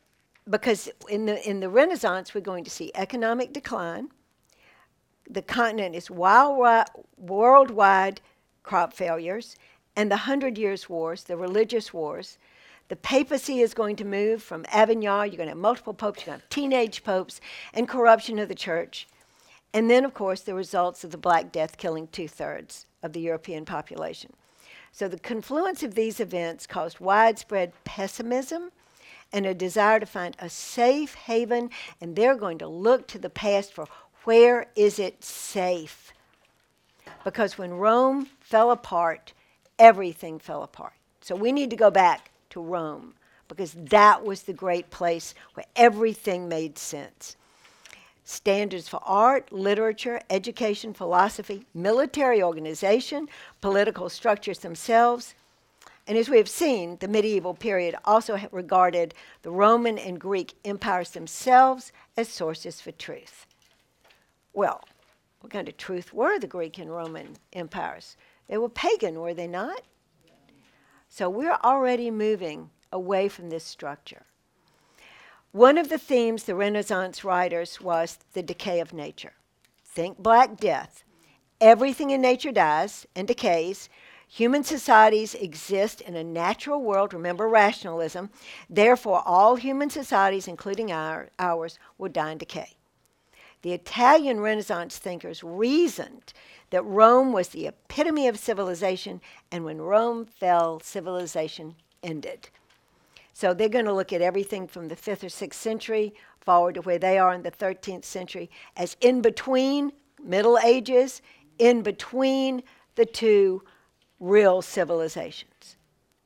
because in the Renaissance, we're going to see economic decline. The continent is worldwide crop failures, and the 100 Years' Wars, the religious wars. The papacy is going to move from Avignon. You're going to have multiple popes. You're going to have teenage popes and corruption of the church. And then, of course, the results of the Black Death killing 2/3 of the European population. So the confluence of these events caused widespread pessimism and a desire to find a safe haven, and they're going to look to the past for where is it safe. Because when Rome fell apart, everything fell apart. So we need to go back to Rome, because that was the great place where everything made sense. Standards for art, literature, education, philosophy, military organization, political structures themselves. And as we have seen, the medieval period also regarded the Roman and Greek empires themselves as sources for truth. Well, what kind of truth were the Greek and Roman empires? They were pagan, were they not? So we're already moving away from this structure. One of the themes the Renaissance writers was the decay of nature. Think Black Death. Everything in nature dies and decays. Human societies exist in a natural world. Remember rationalism. Therefore, all human societies, including ours, will die and decay. The Italian Renaissance thinkers reasoned that Rome was the epitome of civilization, and when Rome fell, civilization ended. So they're going to look at everything from the 5th or 6th century forward to where they are in the 13th century as in between, Middle Ages, in between the two real civilizations.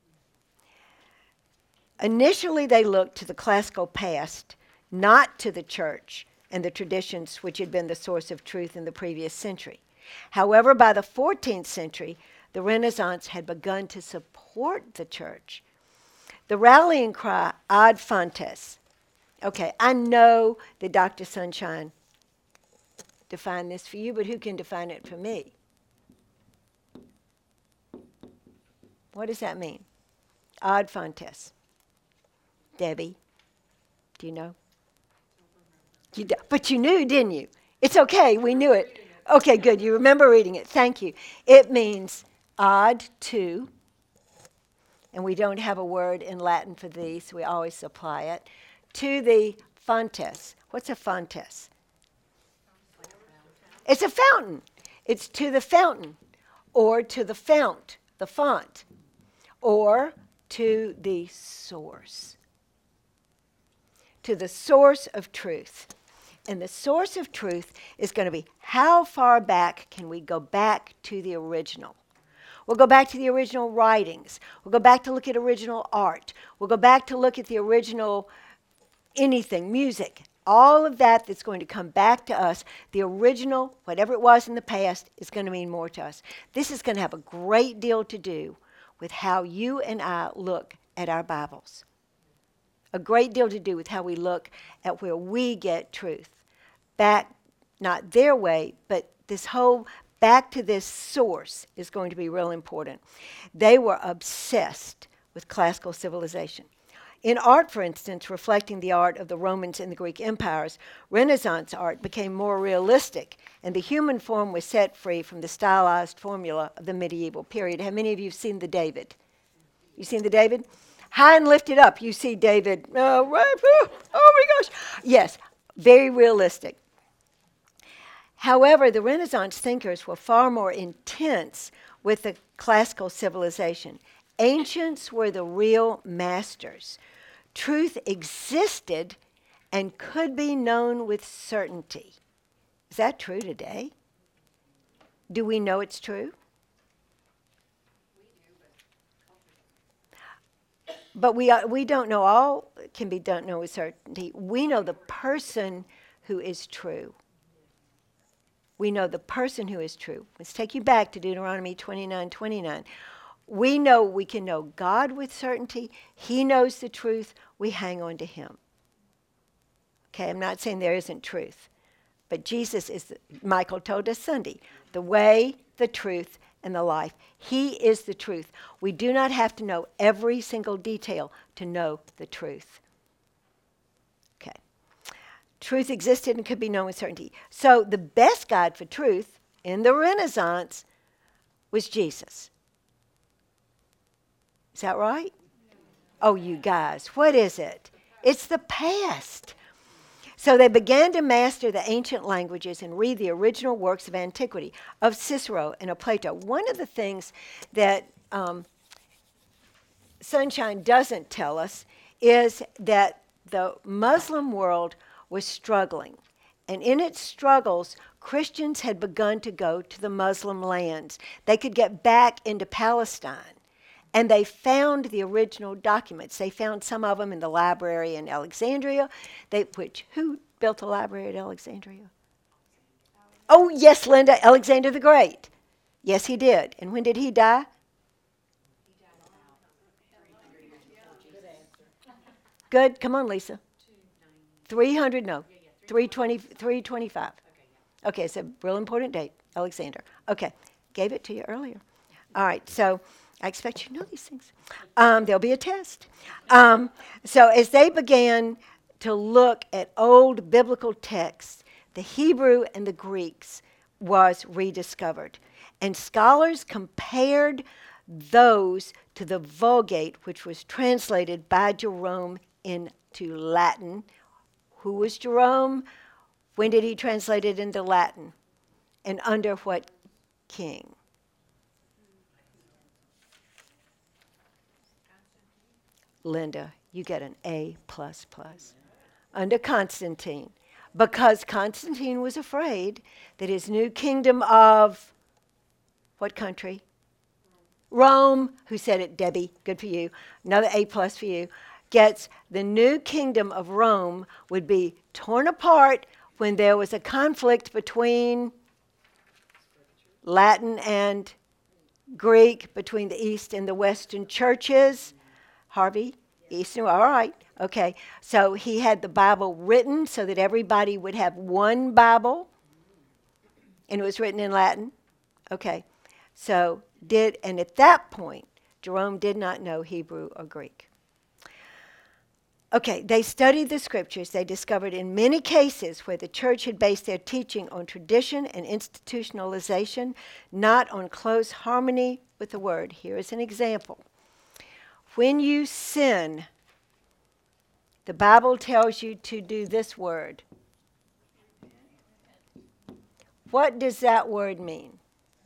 Initially, they looked to the classical past, not to the church and the traditions which had been the source of truth in the previous century. However, by the 14th century, the Renaissance had begun to support the church. The rallying cry, ad fontes. Okay, I know that Dr. Sunshine defined this for you, but who can define it for me? What does that mean? Ad fontes. Debbie, do you know? But you knew, didn't you? It's okay, we knew it. Okay, good, you remember reading it. Thank you. It means ad to, and we don't have a word in Latin for these, so we always supply it, to the fontes. What's a fontes? It's a fountain. It's to the fountain, or to the fount, the font, or to the source. To the source of truth. And the source of truth is going to be how far back can we go back to the original? We'll go back to the original writings. We'll go back to look at original art. We'll go back to look at the original anything, music. All of that that's going to come back to us, the original, whatever it was in the past, is going to mean more to us. This is going to have a great deal to do with how you and I look at our Bibles. A great deal to do with how we look at where we get truth. Back, not their way, but this whole back to this source is going to be real important. They were obsessed with classical civilization. In art, for instance, reflecting the art of the Romans and the Greek empires, Renaissance art became more realistic, and the human form was set free from the stylized formula of the medieval period. How many of you have seen the David? You seen the David? High and lifted up, you see David. Oh my gosh. Yes, very realistic. However, the Renaissance thinkers were far more intense with the classical civilization. Ancients were the real masters. Truth existed and could be known with certainty. Is that true today? Do we know it's true? But we don't know all can be done know with certainty. We know the person who is true. We know the person who is true. Let's take you back to Deuteronomy 29:29. We know we can know God with certainty. He knows the truth. We hang on to him. Okay, I'm not saying there isn't truth. But Jesus is, Michael told us Sunday, the way, the truth, and the life. He is the truth. We do not have to know every single detail to know the truth. Truth existed and could be known with certainty. So the best guide for truth in the Renaissance was Jesus. Is that right? Oh, you guys, what is it? It's the past. So they began to master the ancient languages and read the original works of antiquity, of Cicero and of Plato. One of the things that Sunshine doesn't tell us is that the Muslim world was struggling. And in its struggles, Christians had begun to go to the Muslim lands. They could get back into Palestine. And they found the original documents. They found some of them in the library in Alexandria. Who built the library at Alexandria? Oh, yes, Linda, Alexander the Great. Yes, he did. And when did he die? Good. Come on, Lisa. 300, no. 325. Okay, it's a real important date, Alexander. Okay, gave it to you earlier. All right, so I expect you to know these things. There'll be a test. So as they began to look at old biblical texts, the Hebrew and the Greeks was rediscovered. And scholars compared those to the Vulgate, which was translated by Jerome into Latin. Who was Jerome? When did he translate it into Latin? And under what king? Linda, you get an A++. Under Constantine. Because Constantine was afraid that his new kingdom of what country? Rome. Who said it? Debbie. Good for you. Another A+ for you. Gets the new kingdom of Rome would be torn apart when there was a conflict between Latin and Greek, between the East and the Western churches. Harvey? Eastern, all right. Okay. So he had the Bible written so that everybody would have one Bible. And it was written in Latin. Okay. And at that point, Jerome did not know Hebrew or Greek. Okay, they studied the scriptures. They discovered in many cases where the church had based their teaching on tradition and institutionalization, not on close harmony with the word. Here is an example. When you sin, the Bible tells you to do this word. What does that word mean?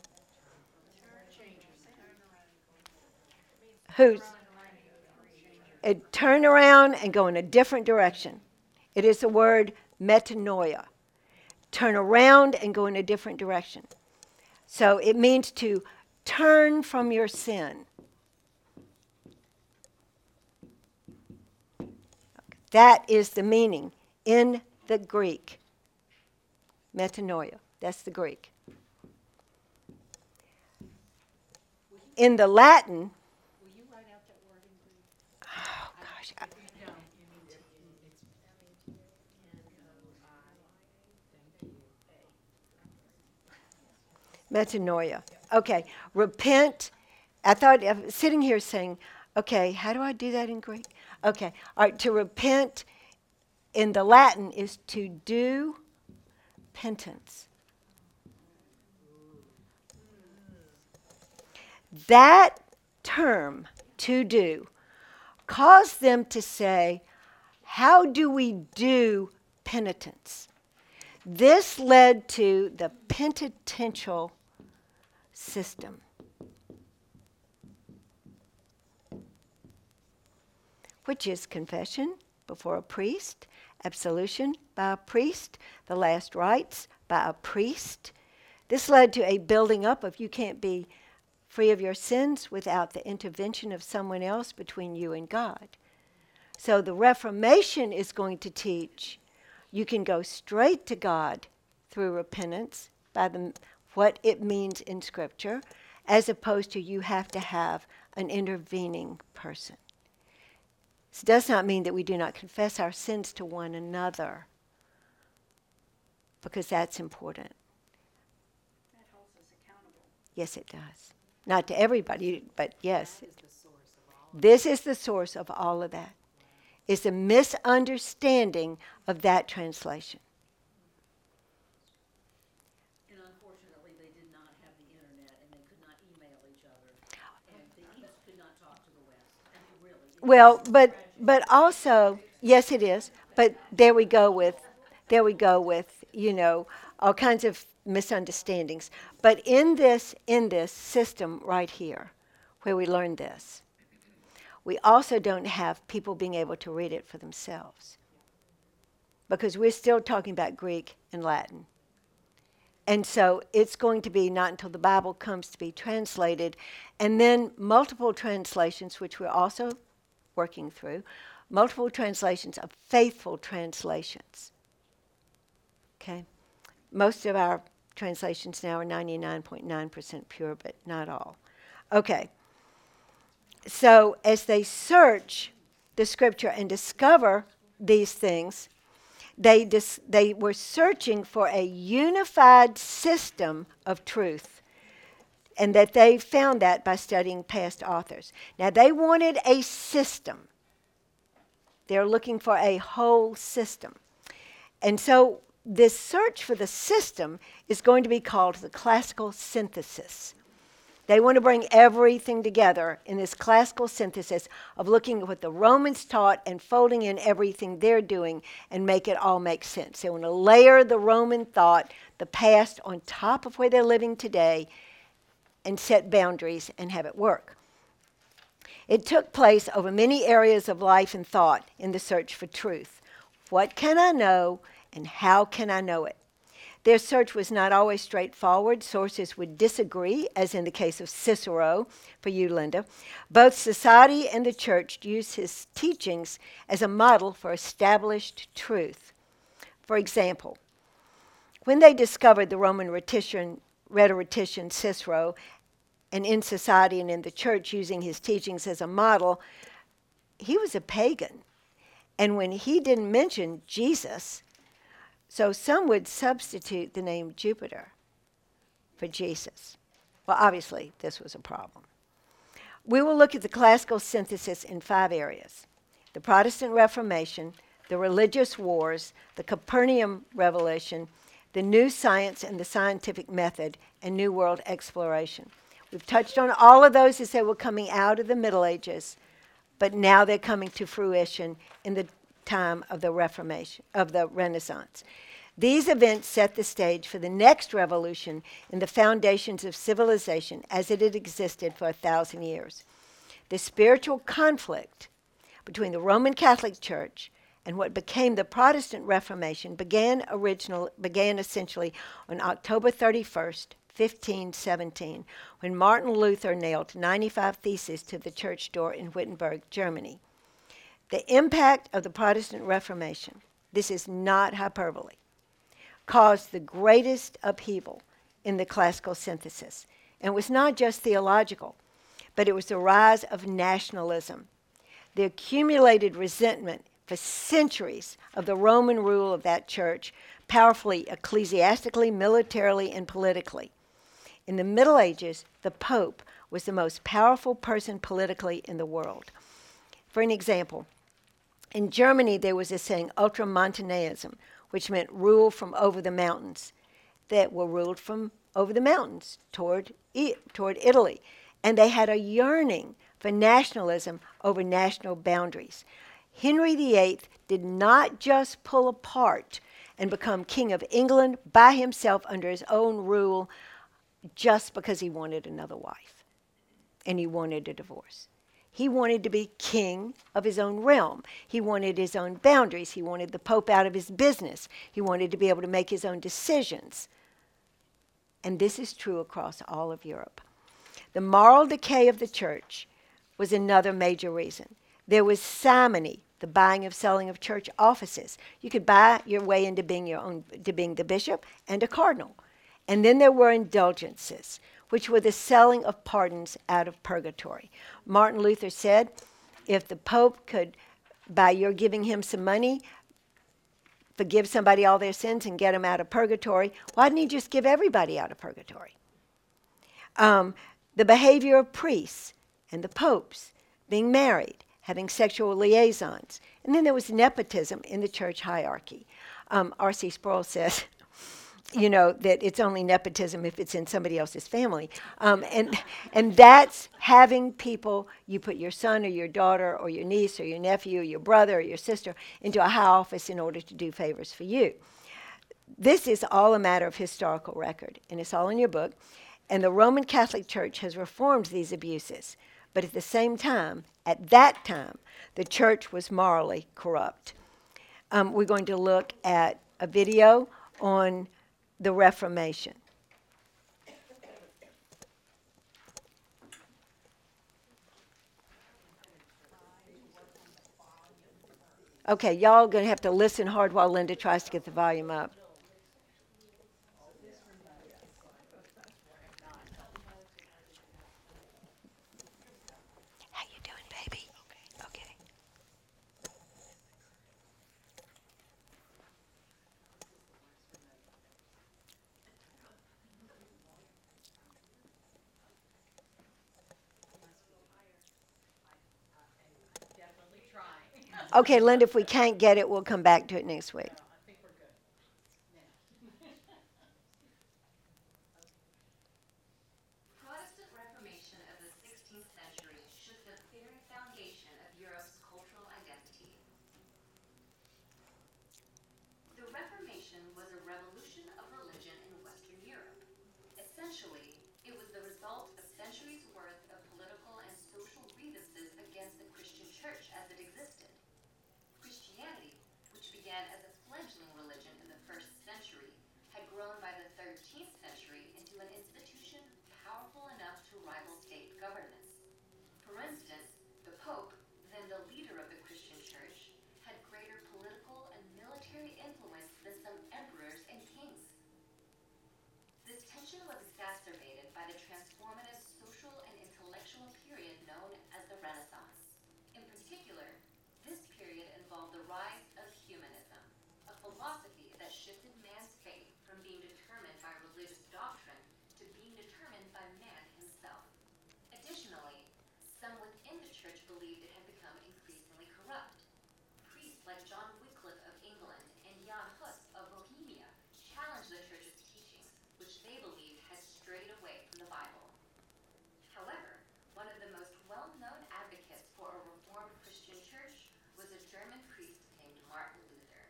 Turn around and go in a different direction. It is the word metanoia. Turn around and go in a different direction. So it means to turn from your sin. That is the meaning in the Greek. Metanoia. That's the Greek. In the Latin, metanoia. Okay, repent. I thought, I was sitting here saying, okay, how do I do that in Greek? Okay, all right, to repent in the Latin is to do penance. That term, to do, caused them to say, how do we do penitence? This led to the penitential system. Which is confession before a priest, absolution by a priest, the last rites by a priest. This led to a building up of you can't be free of your sins without the intervention of someone else between you and God. So the Reformation is going to teach you can go straight to God through repentance by what it means in Scripture, as opposed to you have to have an intervening person. This does not mean that we do not confess our sins to one another, because that's important.
That holds us accountable.
Yes, it does. Not to everybody, but yes. This is the source of all of that. is a misunderstanding of that translation.
And unfortunately, they did not have the internet, and they could not email each other, and the East could not talk to the West. I mean, really.
Well, but also, yes, it is. But there we go with, all kinds of misunderstandings. But in this system right here, where we learn this, we also don't have people being able to read it for themselves, because we're still talking about Greek and Latin. And so it's going to be not until the Bible comes to be translated, and then multiple translations, which we're also working through, multiple translations of faithful translations. Okay? Most of our translations now are 99.9% pure, but not all. Okay. So as they search the scripture and discover these things, they were searching for a unified system of truth, and that they found that by studying past authors. Now, they wanted a system. They're looking for a whole system. And so this search for the system is going to be called the classical synthesis. They want to bring everything together in this classical synthesis of looking at what the Romans taught and folding in everything they're doing and make it all make sense. They want to layer the Roman thought, the past, on top of where they're living today and set boundaries and have it work. It took place over many areas of life and thought in the search for truth. What can I know and how can I know it? Their search was not always straightforward. Sources would disagree, as in the case of Cicero, for you, Linda. Both society and the church used his teachings as a model for established truth. For example, when they discovered the Roman rhetorician Cicero, and in society and in the church using his teachings as a model, he was a pagan. And when he didn't mention Jesus, so some would substitute the name Jupiter for Jesus. Well, obviously, this was a problem. We will look at the classical synthesis in 5 areas: the Protestant Reformation, the religious wars, the Copernican revelation, the new science and the scientific method, and New World exploration. We've touched on all of those as they were coming out of the Middle Ages, but now they're coming to fruition in the time of the Reformation, of the Renaissance. These events set the stage for the next revolution in the foundations of civilization as it had existed for 1,000 years. The spiritual conflict between the Roman Catholic Church and what became the Protestant Reformation began essentially on October 31st, 1517, when Martin Luther nailed 95 theses to the church door in Wittenberg, Germany. The impact of the Protestant Reformation, this is not hyperbole, caused the greatest upheaval in the classical synthesis. And it was not just theological, but it was the rise of nationalism, the accumulated resentment for centuries of the Roman rule of that church, powerfully ecclesiastically, militarily, and politically. In the Middle Ages, the Pope was the most powerful person politically in the world. For an example, in Germany, there was a saying, ultramontanism, which meant rule from over the mountains, that were ruled from over the mountains toward Italy. And they had a yearning for nationalism over national boundaries. Henry VIII did not just pull apart and become King of England by himself under his own rule just because he wanted another wife and he wanted a divorce. He wanted to be king of his own realm. He wanted his own boundaries. He wanted the Pope out of his business. He wanted to be able to make his own decisions. And this is true across all of Europe. The moral decay of the church was another major reason. There was simony, the buying and selling of church offices. You could buy your way into being the bishop and a cardinal. And then there were indulgences, which were the selling of pardons out of purgatory. Martin Luther said, if the Pope could, by your giving him some money, forgive somebody all their sins and get them out of purgatory, why didn't he just give everybody out of purgatory? The behavior of priests and the popes being married having sexual liaisons. And then there was nepotism in the church hierarchy. R.C. Sproul says, that it's only nepotism if it's in somebody else's family. And that's having people, you put your son or your daughter or your niece or your nephew or your brother or your sister into a high office in order to do favors for you. This is all a matter of historical record, and it's all in your book. And the Roman Catholic Church has reformed these abuses. But at the same time, at that time, the church was morally corrupt. We're going to look at a video on the Reformation. Okay, y'all are going to have to listen hard while Linda tries to get the volume up. How you doing, baby? Okay. Okay, Linda, if we can't get it, we'll come back to it next week.
Protestant Reformation of the 16th century shook the very foundation of Europe's cultural identity. The Reformation was a revolution of religion in Western Europe. Essentially, it was the result of centuries' worth of political and social grievances against the Christian church as it existed. Christianity, which began as a fledgling religion in the 1st century, had grown by the 13th century into an institution powerful enough to rival state governments. For instance, the Pope, then the leader of the Christian church, had greater political and military influence than some emperors and kings. This tension was exacerbated by the transformative social and intellectual period known as the Renaissance. In particular, this period involved the rise of humanism, a philosophy that shifted man's fate from being determined by religious doctrine to being determined by man himself. Additionally, some within the church believed it had become increasingly corrupt. Priests like John Wycliffe of England and Jan Hus of Bohemia challenged the church's teachings, which they believed had strayed away from the Bible. However, one of the most well-known advocates for a reformed Christian church was a German priest named Martin Luther.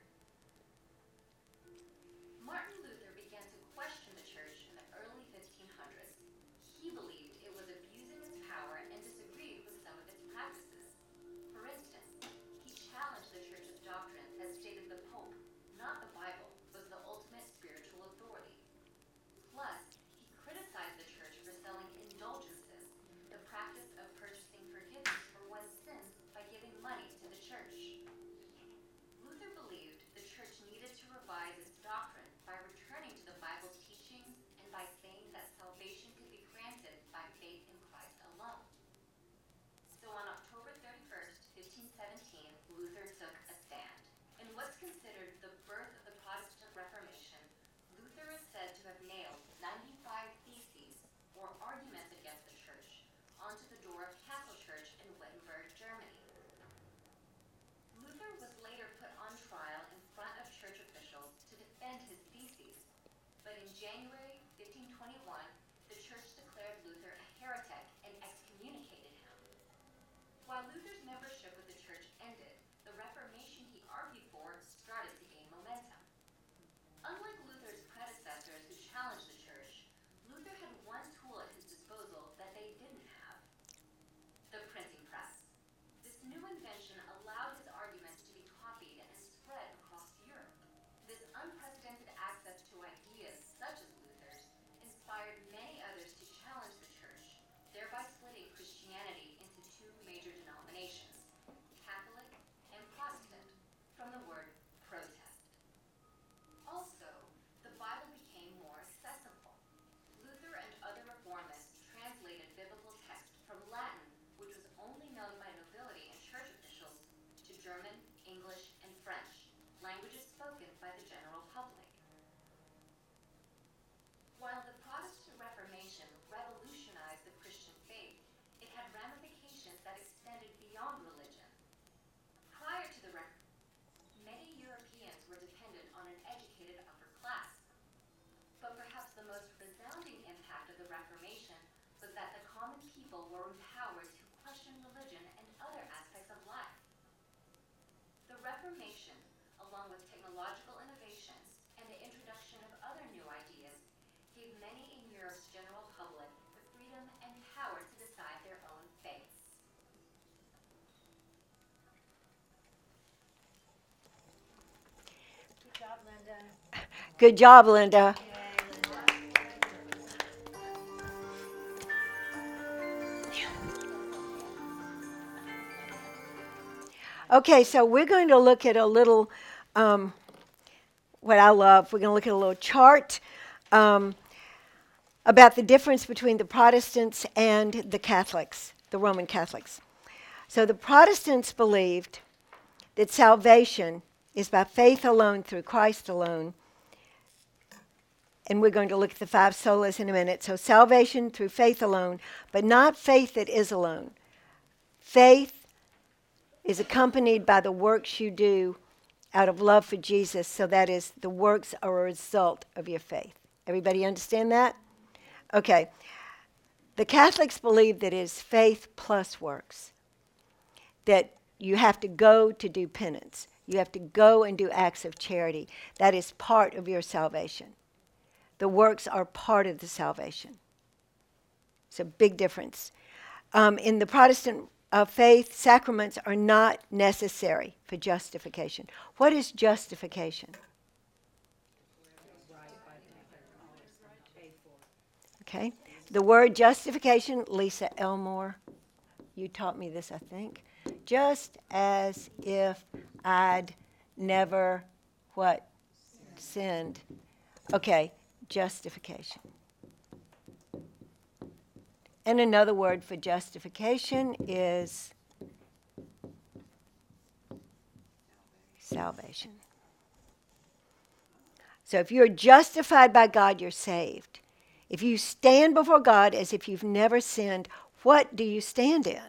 Martin Luther began to question the church in the early 1500s. He believed it was abusing its power and disagreed with some of its practices. For instance, he challenged the church's doctrine that stated the Pope, not the Bible, was the ultimate spiritual authority. Plus, he criticized the church for selling indulgences, the practice of purchasing forgiveness for one's sins by giving money to the church. Luther believed the church needed to revise its doctrine by returning to the Bible's teachings and by saying that salvation could be granted by faith in Christ alone. So on October 31st, 1517, Luther took a stand. In what's considered the birth of the Protestant Reformation, Luther is said to have nailed 95 theses, or arguments against the church, onto the door of Castle Church in Wittenberg, Germany. Luther was later put on trial in front of church officials to defend his theses, but in January 1521, the church declared Luther a heretic and excommunicated him. While Luther's membership with the church ended, the Reformation he argued for started to gain momentum. Unlike Luther's predecessors who challenged the church, Luther had one tool at his disposal that they didn't have: the printing press. This new invention allowed his arguments to be copied and spread across Europe. This unprecedented access to ideas such as Luther's inspired many others to challenge the church, thereby splitting Christianity into two major denominations, Catholic and Protestant, from the word protest. Also, the Bible became more accessible. Luther and other reformists translated biblical text from Latin, which was only known by nobility and church officials, to German, English, and French, languages spoken by the general public. While the Protestant Reformation revolutionized the Christian faith, it had ramifications that extended beyond religion. resounding impact of the Reformation was that the common people were empowered to question religion and other aspects of life. The Reformation, along with technological innovations and the introduction of other new ideas, gave many in Europe's general public the freedom and power to decide their own faiths.
Good job, Linda.
Good job, Linda. Okay, so we're going to look at a little, what I love, we're going to look at a little chart about the difference between the Protestants and the Catholics, the Roman Catholics. So the Protestants believed that salvation is by faith alone, through Christ alone. And we're going to look at the 5 solas in a minute. So salvation through faith alone, but not faith that is alone. Faith is accompanied by the works you do out of love for Jesus. So that is, the works are a result of your faith. Everybody understand that? Okay. The Catholics believe that it is faith plus works. That you have to go to do penance. You have to go and do acts of charity. That is part of your salvation. The works are part of the salvation. It's a big difference. In the Protestant faith, sacraments are not necessary for justification. What is justification? Okay. The word justification, Lisa Elmore, you taught me this, I think. Just as if I'd never, what? Sinned. Okay, justification. And another word for justification is salvation. So if you're justified by God, you're saved. If you stand before God as if you've never sinned, what do you stand in?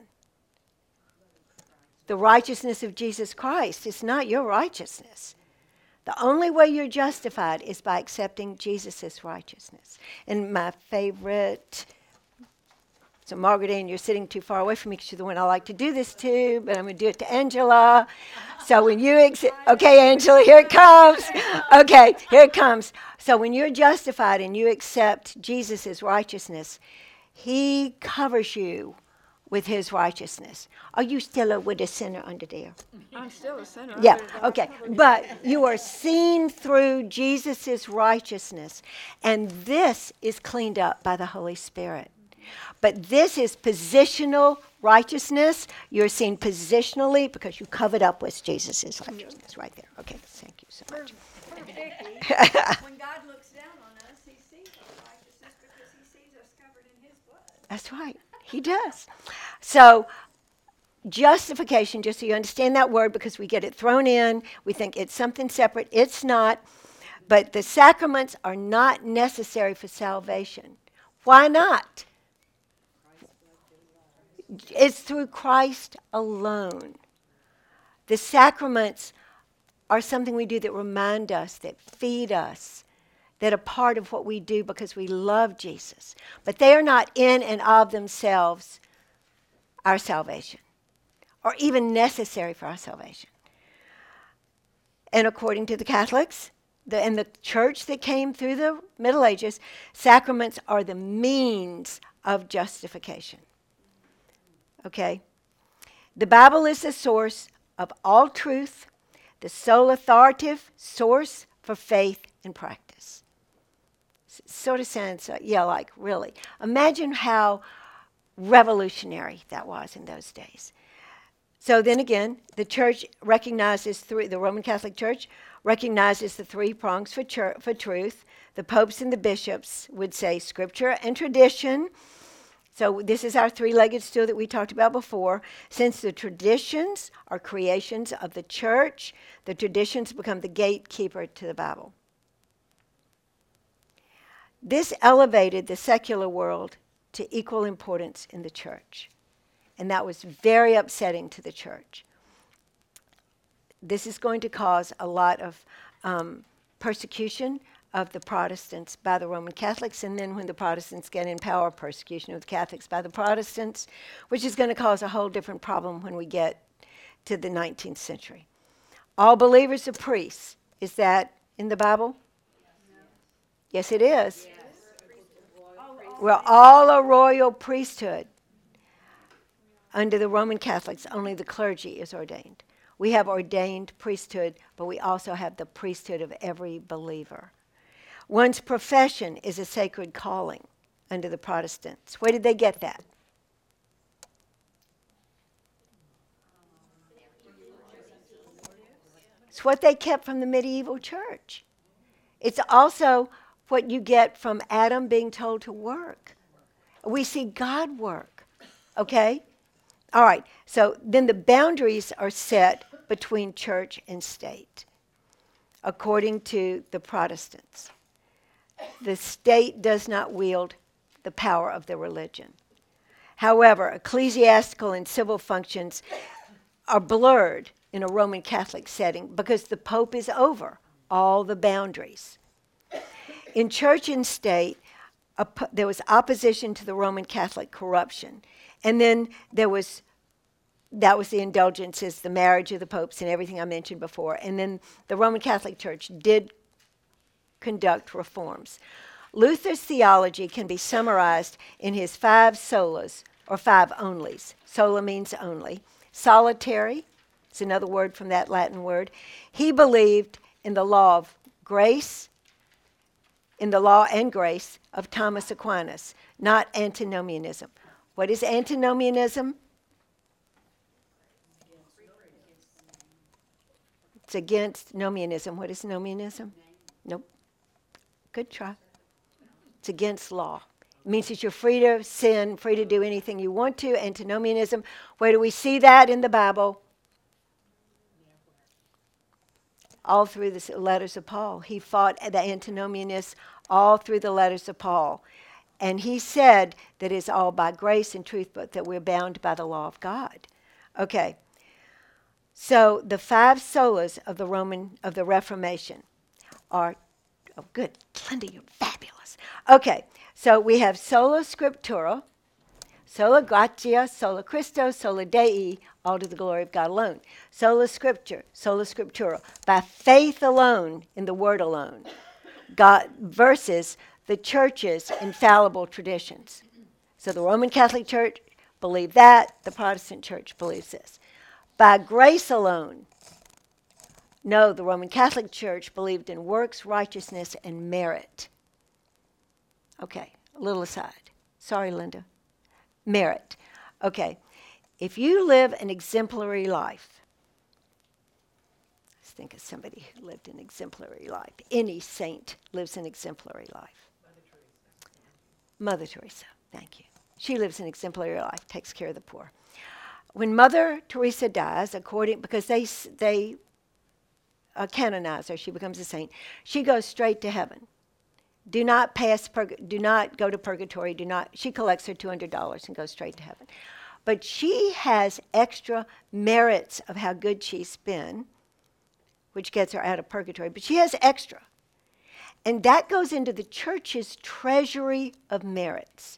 The righteousness of Jesus Christ. It's not your righteousness. The only way you're justified is by accepting Jesus' righteousness. And my favorite, so Margaret Ann, you're sitting too far away from me because you're the one I like to do this to, but I'm going to do it to Angela. So when you okay, Angela, here it comes. Okay, here it comes. So when you're justified and you accept Jesus' righteousness, he covers you with his righteousness. Are you still with a sinner under there?
I'm still a sinner.
Yeah, okay. But you are seen through Jesus' righteousness. And this is cleaned up by the Holy Spirit. But this is positional righteousness. You're seen positionally because you covered up with Jesus' righteousness right there. Okay, thank you so much.
For Vicky, when God looks down on us, he sees our righteousness because he sees us covered in his blood.
That's right. He does. So justification, just so you understand that word, because we get it thrown in, we think it's something separate. It's not. But the sacraments are not necessary for salvation. Why not? It's through Christ alone. The sacraments are something we do that remind us, that feed us, that are part of what we do because we love Jesus. But they are not in and of themselves our salvation, or even necessary for our salvation. And according to the Catholics, and the church that came through the Middle Ages, sacraments are the means of justification. Okay? The Bible is the source of all truth, the sole authoritative source for faith and practice. Sort of sounds, like really. Imagine how revolutionary that was in those days. So then again, the church recognizes the Roman Catholic Church recognizes the 3 prongs for truth. The popes and the bishops would say scripture and tradition. So this is our 3-legged stool that we talked about before. Since the traditions are creations of the church, the traditions become the gatekeeper to the Bible. This elevated the secular world to equal importance in the church. And that was very upsetting to the church. This is going to cause a lot of persecution of the Protestants by the Roman Catholics, and then when the Protestants get in power, persecution of the Catholics by the Protestants, which is going to cause a whole different problem when we get to the 19th century. All believers are priests. Is that in the Bible? Yes, it is. We're all a royal priesthood. Under the Roman Catholics, only the clergy is ordained. We have ordained priesthood, but we also have the priesthood of every believer. One's profession is a sacred calling under the Protestants. Where did they get that? It's what they kept from the medieval church. It's also what you get from Adam being told to work. We see God work, okay? All right, so then the boundaries are set between church and state, according to the Protestants. The state does not wield the power of the religion. However, ecclesiastical and civil functions are blurred in a Roman Catholic setting because the Pope is over all the boundaries. In church and state, there was opposition to the Roman Catholic corruption. And then that was the indulgences, the marriage of the popes, and everything I mentioned before. And then the Roman Catholic Church did conduct reforms. Luther's theology can be summarized in his 5 solas, or 5 onlys. Sola means only. Solitary, it's another word from that Latin word. He believed in the law of grace, in the law and grace of Thomas Aquinas, not antinomianism. What is antinomianism? It's against nomianism. What is nomianism? Nope. Good try. It's against law. It means that you're free to sin, free to do anything you want to. Antinomianism. Where do we see that in the Bible? All through the letters of Paul. He fought the antinomianists all through the letters of Paul. And he said that it's all by grace and truth, but that we're bound by the law of God. Okay. So the 5 solas of the Reformation are, oh good, Linda, you're fabulous. Okay, so we have sola scriptura, sola gratia, sola Christo, sola Dei, all to the glory of God alone. Sola scriptura, by faith alone, in the word alone. God versus the church's infallible traditions. So the Roman Catholic Church believed that, the Protestant Church believes this. By grace alone. No, the Roman Catholic Church believed in works, righteousness, and merit. Okay, a little aside. Sorry, Linda. Merit. Okay, if you live an exemplary life, let's think of somebody who lived an exemplary life. Any saint lives an exemplary life. Mother Teresa, thank you. She lives an exemplary life, takes care of the poor. When Mother Teresa dies, because they canonize her, she becomes a saint. She goes straight to heaven. Do not go to purgatory. She collects her $200 and goes straight to heaven. But she has extra merits of how good she's been, which gets her out of purgatory. But she has extra. And that goes into the church's treasury of merits.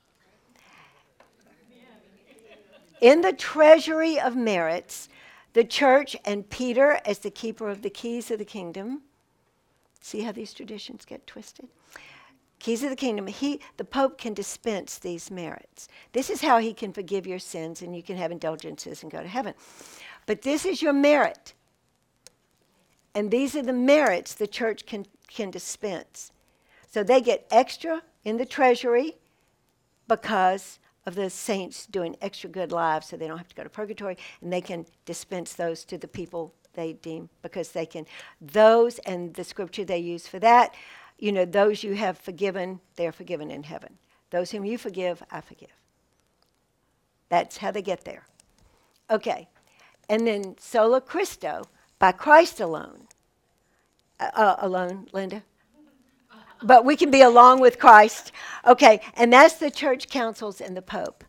In the treasury of merits, the church and Peter as the keeper of the keys of the kingdom. See how these traditions get twisted? Keys of the kingdom. The Pope can dispense these merits. This is how he can forgive your sins and you can have indulgences and go to heaven. But this is your merit. And these are the merits the church can dispense. So they get extra in the treasury because of the saints doing extra good lives so they don't have to go to purgatory, and they can dispense those to the people they deem, because they can. Those, and the scripture they use for that, those you have forgiven, they're forgiven in heaven. Those whom you forgive, I forgive. That's how they get there. Okay, and then sola Christo, by Christ alone. Alone, Linda? But we can be along with Christ. Okay, and that's the church councils and the Pope.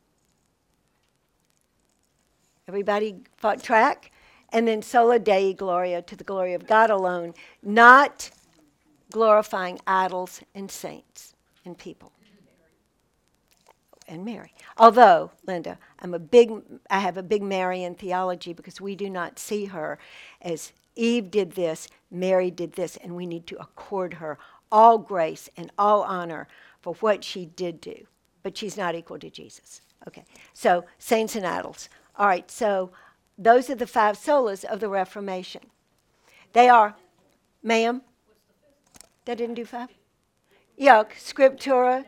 Everybody fought track? And then sola Dei Gloria, to the glory of God alone, not glorifying idols and saints and people. And Mary. Although, Linda, I have a big Marian theology because we do not see her as Eve did this, Mary did this, and we need to accord her all grace and all honor for what she did do. But she's not equal to Jesus. Okay, so saints and idols. All right, so those are the 5 solas of the Reformation. They are, ma'am? That didn't do 5? Yeah, Scriptura.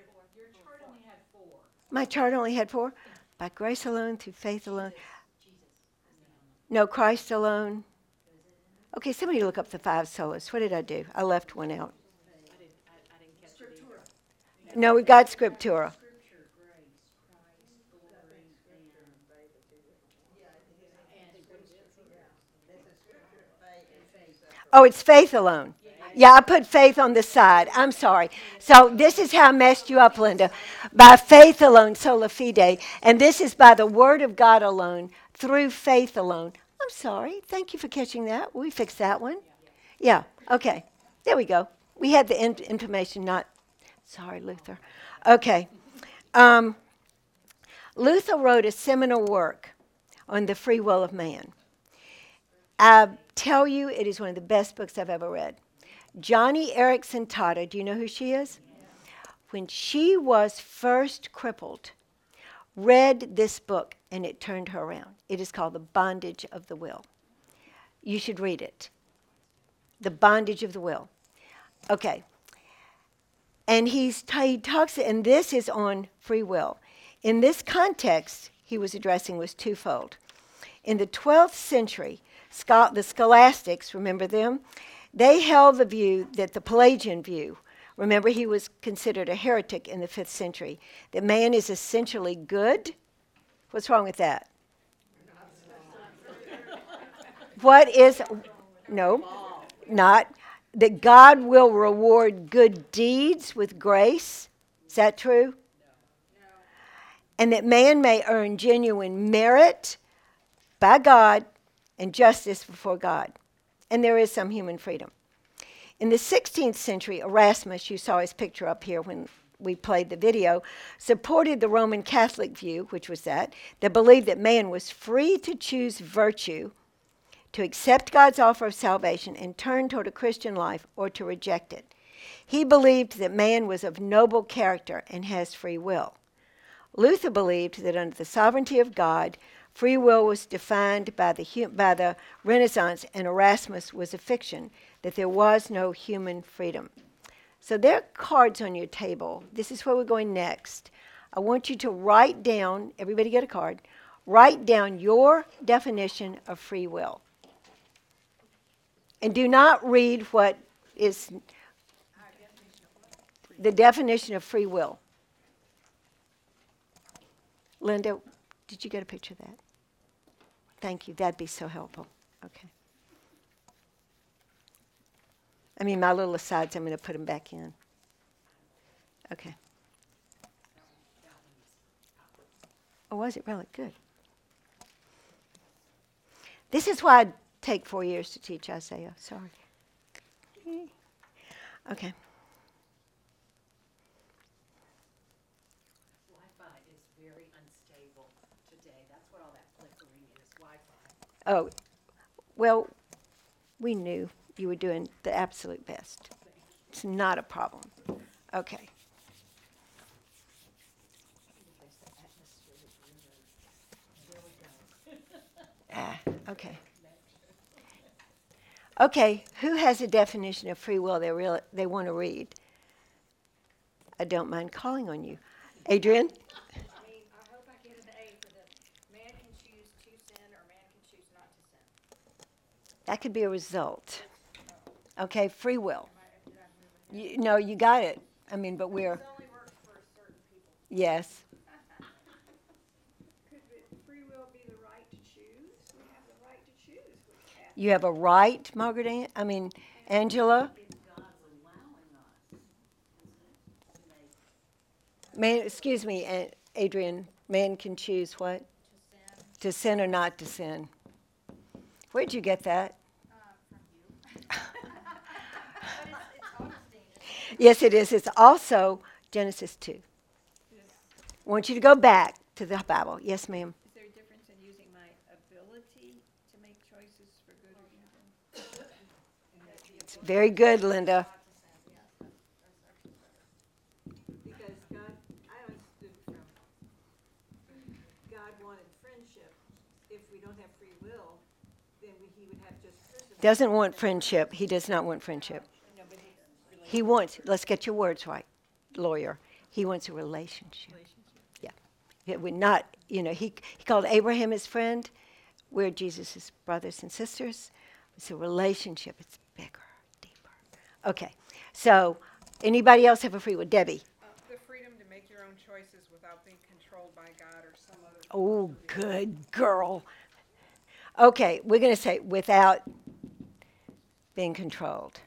My chart only had 4. By grace alone, through faith alone. No, Christ alone. Okay, somebody look up the 5 solas. What did I do? I left one out. No, we got Scriptura. Oh, it's faith alone. Yeah, I put faith on the side. I'm sorry. So this is how I messed you up, Linda. By faith alone, sola fide. And this is by the word of God alone, through faith alone. I'm sorry. Thank you for catching that. We fixed that one. Yeah, okay. There we go. We had the information, not... Sorry, Luther. Okay. Luther wrote a seminal work on the free will of man. I tell you, it is one of the best books I've ever read. Johnny Erickson Tata, do you know who she is? When she was first crippled, read this book and it turned her around. It is called The Bondage of the Will. You should read it. The Bondage of the Will. Okay. And he talks, and this is on free will. In this context, he was addressing was twofold. In the 12th century, the scholastics, remember them? They held the view that the Pelagian view, remember he was considered a heretic in the 5th century, that man is essentially good. What's wrong with that? What is, no, not, that God will reward good deeds with grace. Is that true? And that man may earn genuine merit by God and justice before God. And there is some human freedom. In the 16th century, Erasmus, you saw his picture up here when we played the video, supported the Roman Catholic view, which was that believed that man was free to choose virtue, to accept God's offer of salvation and turn toward a Christian life or to reject it. He believed that man was of noble character and has free will. Luther believed that under the sovereignty of God, free will was defined by the Renaissance, and Erasmus was a fiction, that there was no human freedom. So there are cards on your table. This is where we're going next. I want you to write down, everybody get a card, write down your definition of free will. And do not read what is the definition of free will. Linda, did you get a picture of that? Thank you. That'd be so helpful. Okay. I mean, my little asides, I'm going to put them back in. Okay. Oh, was it really? Good. This is why I take 4 years to teach Isaiah. Sorry. Okay.
Wi-Fi is very unstable today. That's what all that flickering is, Wi-Fi.
Oh, well, we knew you were doing the absolute best. It's not a problem. Okay. Okay. Okay, who has a definition of free will they want to read? I don't mind calling on you. Adrian?
I mean, I hope I get an A for the man can choose to sin or man can choose not to sin.
That could be a result. Okay, free will. No, you got it. I mean, but we're...
It only works for certain people.
Yes.
Could free will be the right to choose? We have the right to choose.
You have a right, Angela? Man, excuse me, Adrian, man can choose what? To sin or not to sin. Where'd you get that?
From you. But it's
Yes, it is. It's also Genesis 2. I want you to go back to the Bible. Yes, ma'am.
Is there a difference in using my ability to make choices for good or evil?
It's very good, Linda.
Because God, I understood from God wanted friendship. If we don't have free will, then he would have just person.
Doesn't want friendship. He does not want friendship.
No, but
He wants, let's get your words right, lawyer. He wants a relationship. Yeah. It would not, he called Abraham his friend. We're Jesus' brothers and sisters. It's a relationship. It's bigger, deeper. Okay. So, anybody else have a free will? Debbie.
The freedom to make your own choices without being controlled by God or some other.
Oh, good girl. Okay, we're going to say without being controlled.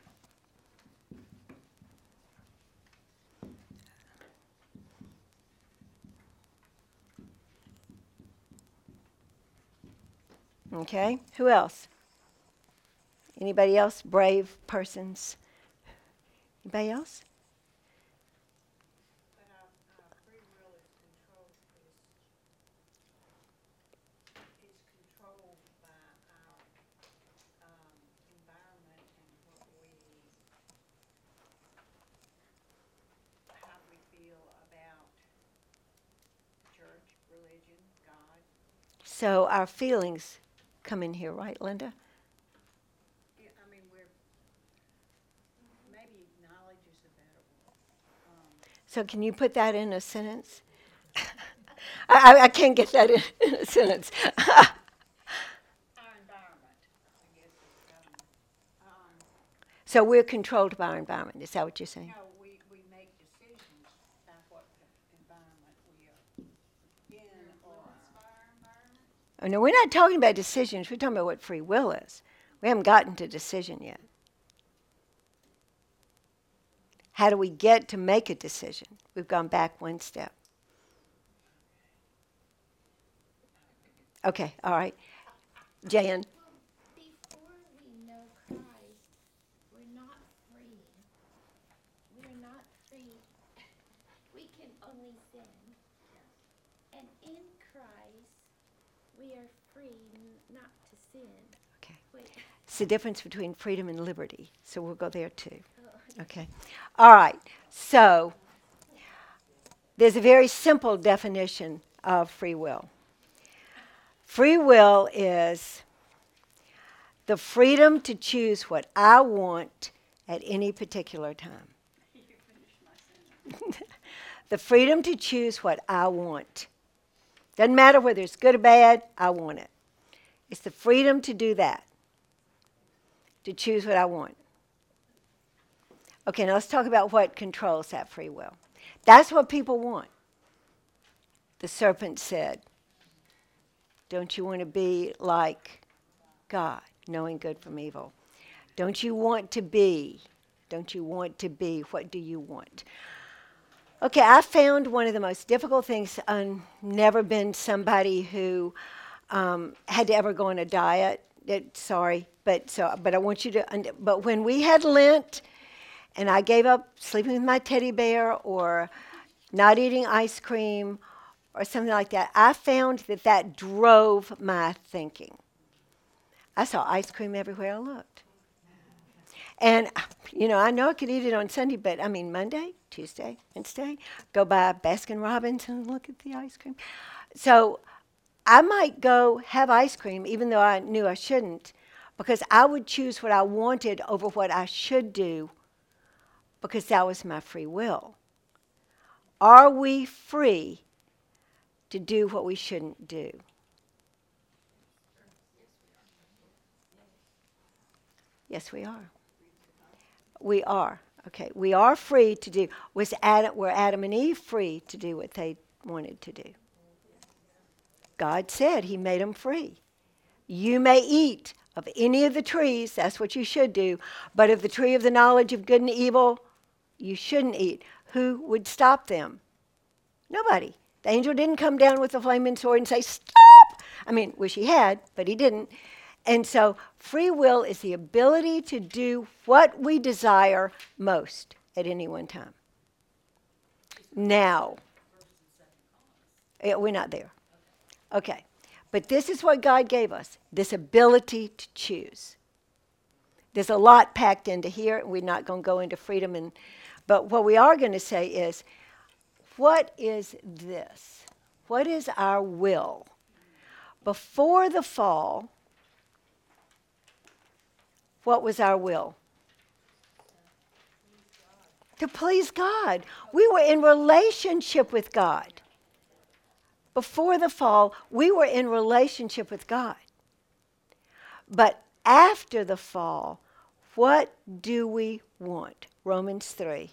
Okay, who else? Anybody else? Brave persons? Anybody else?
Free will is controlled by our environment and how we feel about church, religion, God.
So our feelings come in here, right, Linda?
Yeah, I mean, maybe knowledge is a better word.
So can you put that in a sentence? I can't get that in a sentence.
Our environment, I guess,
So we're controlled by our environment. Is that what you're saying?
we make decisions by what environment we are in or.
Oh, no, we're not talking about decisions. We're talking about what free will is. We haven't gotten to decision yet. How do we get to make a decision? We've gone back one step. Okay, all right. Jan.
Before we know Christ, we're not free. We're not free. We can only sin. And in Christ, we are free not to sin.
Okay.
Wait.
It's the difference between freedom and liberty. So we'll go there too. Okay. All right. So there's a very simple definition of free will. Free will is the freedom to choose what I want at any particular time. The freedom to choose what I want. Doesn't matter whether it's good or bad, I want it. It's the freedom to do that, to choose what I want. Okay, now let's talk about what controls that free will. That's what people want. The serpent said, don't you want to be like God, knowing good from evil? Don't you want to be? What do you want? Okay, I found one of the most difficult things. I've never been somebody who had to ever go on a diet. But I want you to. But when we had Lent, and I gave up sleeping with my teddy bear or not eating ice cream or something like that, I found that drove my thinking. I saw ice cream everywhere I looked. And, I know I could eat it on Sunday, but Monday, Tuesday, Wednesday, go by Baskin Robbins and look at the ice cream. So I might go have ice cream, even though I knew I shouldn't, because I would choose what I wanted over what I should do, because that was my free will. Are we free to do what we shouldn't do? Yes, we are. We are. Okay, we are free to do. Were Adam and Eve free to do what they wanted to do? God said he made them free. You may eat of any of the trees, that's what you should do, but of the tree of the knowledge of good and evil, you shouldn't eat. Who would stop them? Nobody. The angel didn't come down with a flaming sword and say, stop! Wish he had, but he didn't. And so free will is the ability to do what we desire most. at any one time. Now, we're not there. Okay. But this is what God gave us, this ability to choose. There's a lot packed into here, and we're not going to go into freedom. But what we are going to say is, what is this? What is our will? Before the fall, what was our will? To please God. We were in relationship with God. Before the fall, we were in relationship with God. But after the fall, what do we want? Romans 3.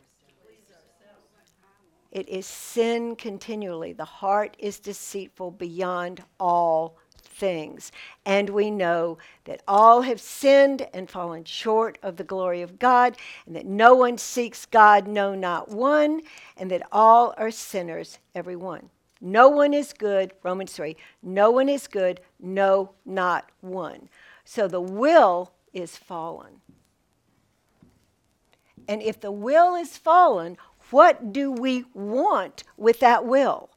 It is sin continually. The heart is deceitful beyond all things. And we know that all have sinned and fallen short of the glory of God, and that no one seeks God, no, not one, and that all are sinners, every one. No one is good, Romans 3. No one is good, no, not one. So the will is fallen. And if the will is fallen, what do we want with that will?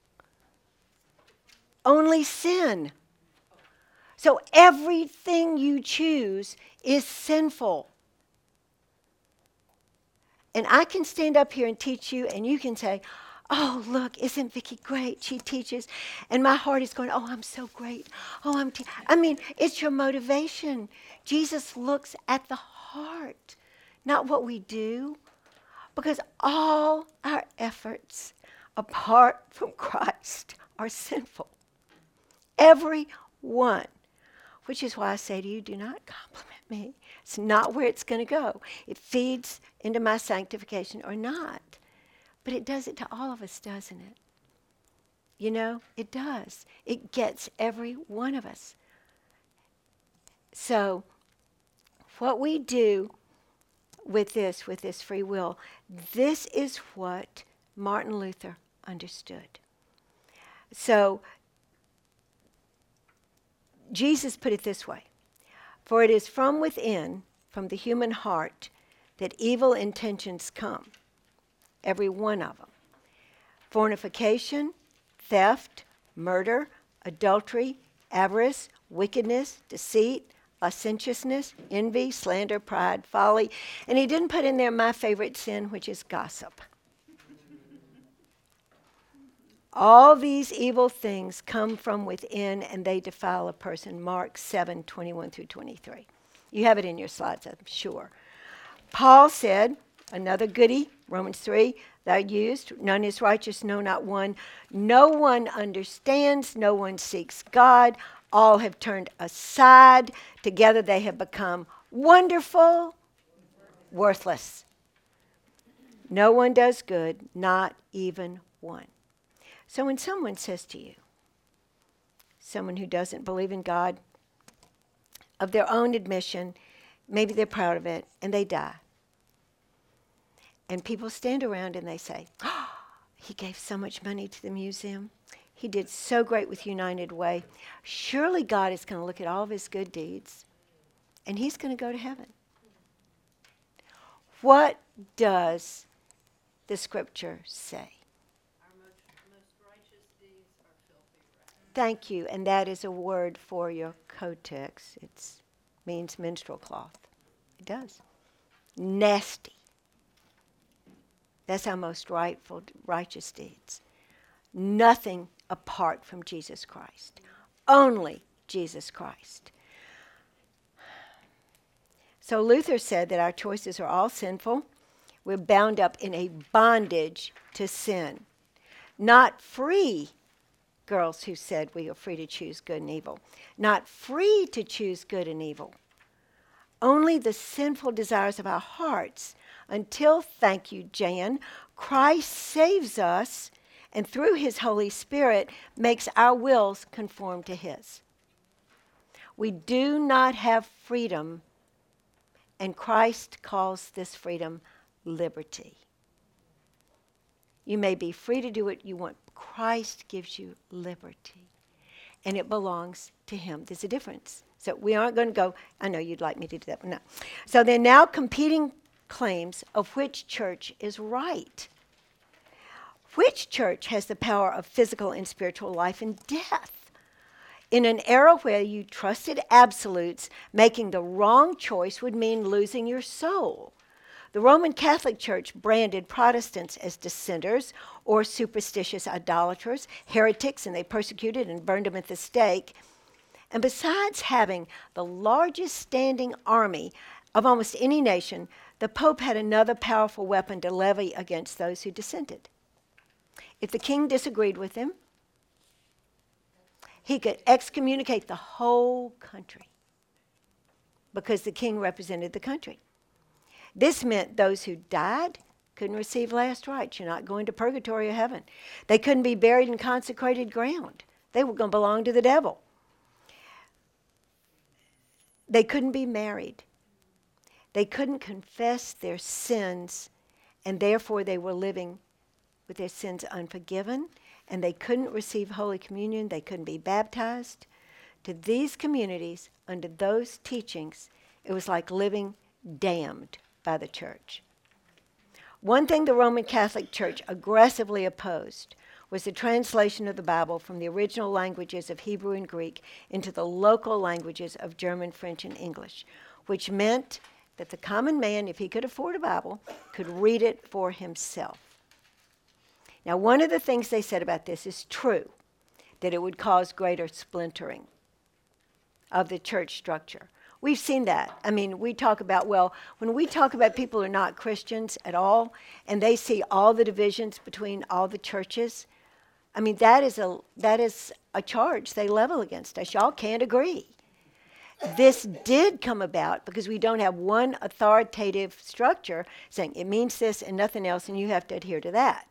Only sin. So everything you choose is sinful. And I can stand up here and teach you, and you can say, oh, look, isn't Vicki great? She teaches. And my heart is going, oh, I'm so great. Oh, I mean, it's your motivation. Jesus looks at the heart, not what we do. Because all our efforts apart from Christ are sinful. Every one. Which is why I say to you, do not compliment me. It's not where it's going to go. It feeds into my sanctification or not. But it does it to all of us, doesn't it? You know, it does. It gets every one of us. So, what we do with this free will, this is what Martin Luther understood. So, Jesus put it this way: for it is from within, from the human heart, that evil intentions come. Every one of them. Fornication, theft, murder, adultery, avarice, wickedness, deceit, licentiousness, envy, slander, pride, folly. And he didn't put in there my favorite sin, which is gossip. All these evil things come from within, and they defile a person. Mark 7:21-23. You have it in your slides, I'm sure. Paul said, another goodie, Romans 3, thou used, none is righteous, no, not one. No one understands, no one seeks God. All have turned aside. Together they have become wonderful, worthless. No one does good, not even one. So when someone says to you, someone who doesn't believe in God, of their own admission, maybe they're proud of it, and they die. And people stand around and they say, oh, he gave so much money to the museum. He did so great with United Way. Surely God is going to look at all of his good deeds, and he's going to go to heaven. What does the scripture say?
Our most righteous deeds are filthy rags.
Thank you. And that is a word for your kotex. It means menstrual cloth. It does. Nasty. That's our most righteous deeds. Nothing apart from Jesus Christ. Only Jesus Christ. So Luther said that our choices are all sinful. We're bound up in a bondage to sin. Not free, girls who said we are free to choose good and evil. Not free to choose good and evil. Only the sinful desires of our hearts until, thank you, Jan, Christ saves us and through his Holy Spirit makes our wills conform to his. We do not have freedom, and Christ calls this freedom liberty. You may be free to do what you want. Christ gives you liberty, and it belongs to him. There's a difference. So we aren't going to go, I know you'd like me to do that, but no. So they're now competing claims of which church is right. Which church has the power of physical and spiritual life and death? In an era where you trusted absolutes, making the wrong choice would mean losing your soul. The Roman Catholic Church branded Protestants as dissenters or superstitious idolaters, heretics, and they persecuted and burned them at the stake. And besides having the largest standing army of almost any nation, the Pope had another powerful weapon to levy against those who dissented. If the king disagreed with him, he could excommunicate the whole country because the king represented the country. This meant those who died couldn't receive last rites. You're not going to purgatory or heaven. They couldn't be buried in consecrated ground. They were going to belong to the devil. They couldn't be married. They couldn't confess their sins, and therefore they were living with their sins unforgiven, and they couldn't receive Holy Communion. They couldn't be baptized. To these communities, under those teachings, it was like living damned by the church. One thing the Roman Catholic Church aggressively opposed was the translation of the Bible from the original languages of Hebrew and Greek into the local languages of German, French, and English, which meant that the common man, if he could afford a Bible, could read it for himself. Now, one of the things they said about this is true, that it would cause greater splintering of the church structure. We've seen that. I mean, we talk about, well, when we talk about people who are not Christians at all, and they see all the divisions between all the churches, I mean, that is a charge they level against us. Y'all can't agree. This did come about because we don't have one authoritative structure saying it means this and nothing else, and you have to adhere to that.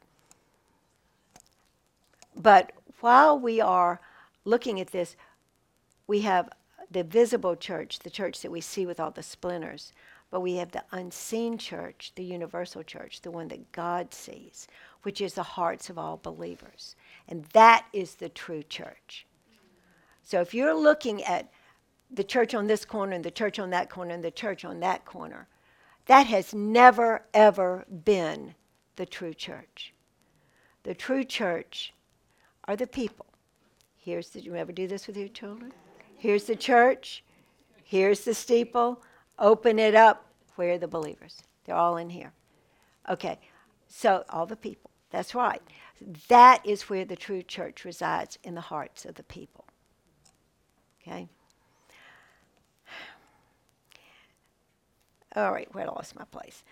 But while we are looking at this, we have the visible church, the church that we see with all the splinters, but we have the unseen church, the universal church, the one that God sees, which is the hearts of all believers. And that is the true church. So if you're looking at the church on this corner and the church on that corner and the church on that corner, that has never, ever been the true church. The true church are the people. Did you ever do this with your children? Here's the church. Here's the steeple. Open it up. Where are the believers? They're all in here. Okay, so all the people. That's right. That is where the true church resides, in the hearts of the people. Okay? All right, where I lost my place.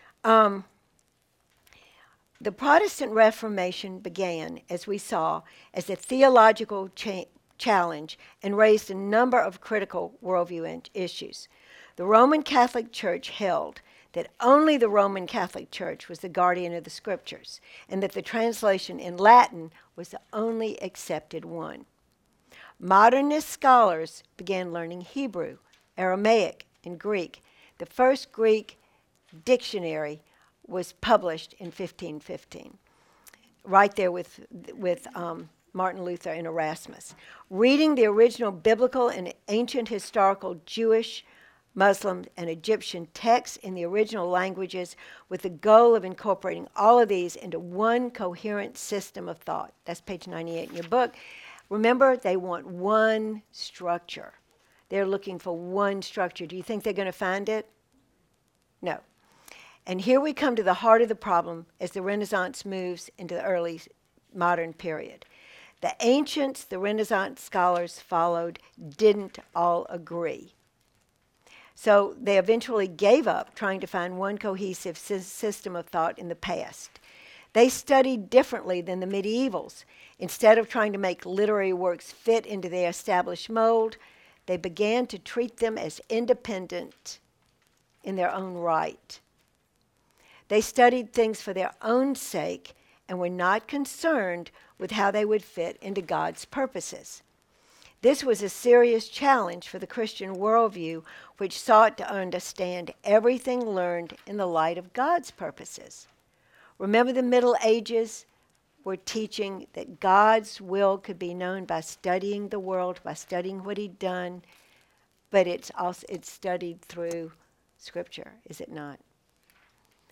The Protestant Reformation began, as we saw, as a theological challenge and raised a number of critical worldview issues. The Roman Catholic Church held that only the Roman Catholic Church was the guardian of the Scriptures, and that the translation in Latin was the only accepted one. Modernist scholars began learning Hebrew, Aramaic, and Greek. The first Greek dictionary was published in 1515, right there with Martin Luther and Erasmus. Reading the original biblical and ancient historical Jewish, Muslim, and Egyptian texts in the original languages with the goal of incorporating all of these into one coherent system of thought. That's page 98 in your book. Remember, they want one structure. They're looking for one structure. Do you think they're going to find it? No. And here we come to the heart of the problem as the Renaissance moves into the early modern period. The ancients, the Renaissance scholars followed, didn't all agree. So they eventually gave up trying to find one cohesive system of thought in the past. They studied differently than the medievals. Instead of trying to make literary works fit into their established mold, they began to treat them as independent in their own right. They studied things for their own sake and were not concerned with how they would fit into God's purposes. This was a serious challenge for the Christian worldview, which sought to understand everything learned in the light of God's purposes. Remember, the Middle Ages were teaching that God's will could be known by studying the world, by studying what He'd done, but it's studied through Scripture, is it not?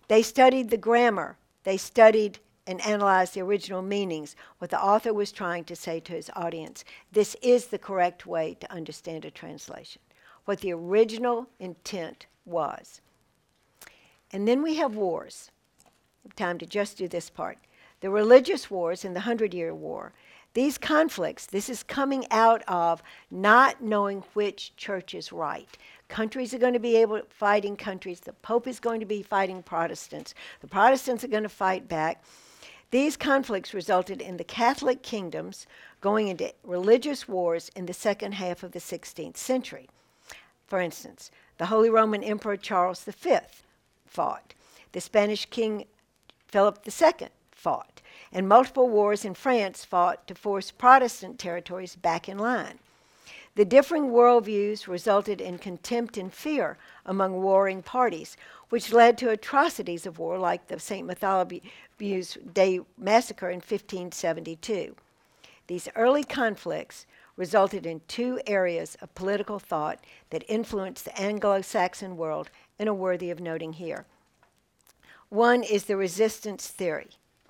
They studied the grammar. They studied and analyzed the original meanings, what the author was trying to say to his audience. This is the correct way to understand a translation, what the original intent was. And then we have wars. Time to just do this part. The religious wars and the 100-Year War. These conflicts, this is coming out of not knowing which church is right. Countries are going to be fighting countries. The Pope is going to be fighting Protestants. The Protestants are going to fight back. These conflicts resulted in the Catholic kingdoms going into religious wars in the second half of the 16th century. For instance, the Holy Roman Emperor Charles V fought. The Spanish King Philip II fought. And multiple wars in France fought to force Protestant territories back in line. The differing worldviews resulted in contempt and fear among warring parties, which led to atrocities of war like the St. Bartholomew's Day massacre in 1572. These early conflicts resulted in two areas of political thought that influenced the Anglo-Saxon world and are worthy of noting here. One is the resistance theory.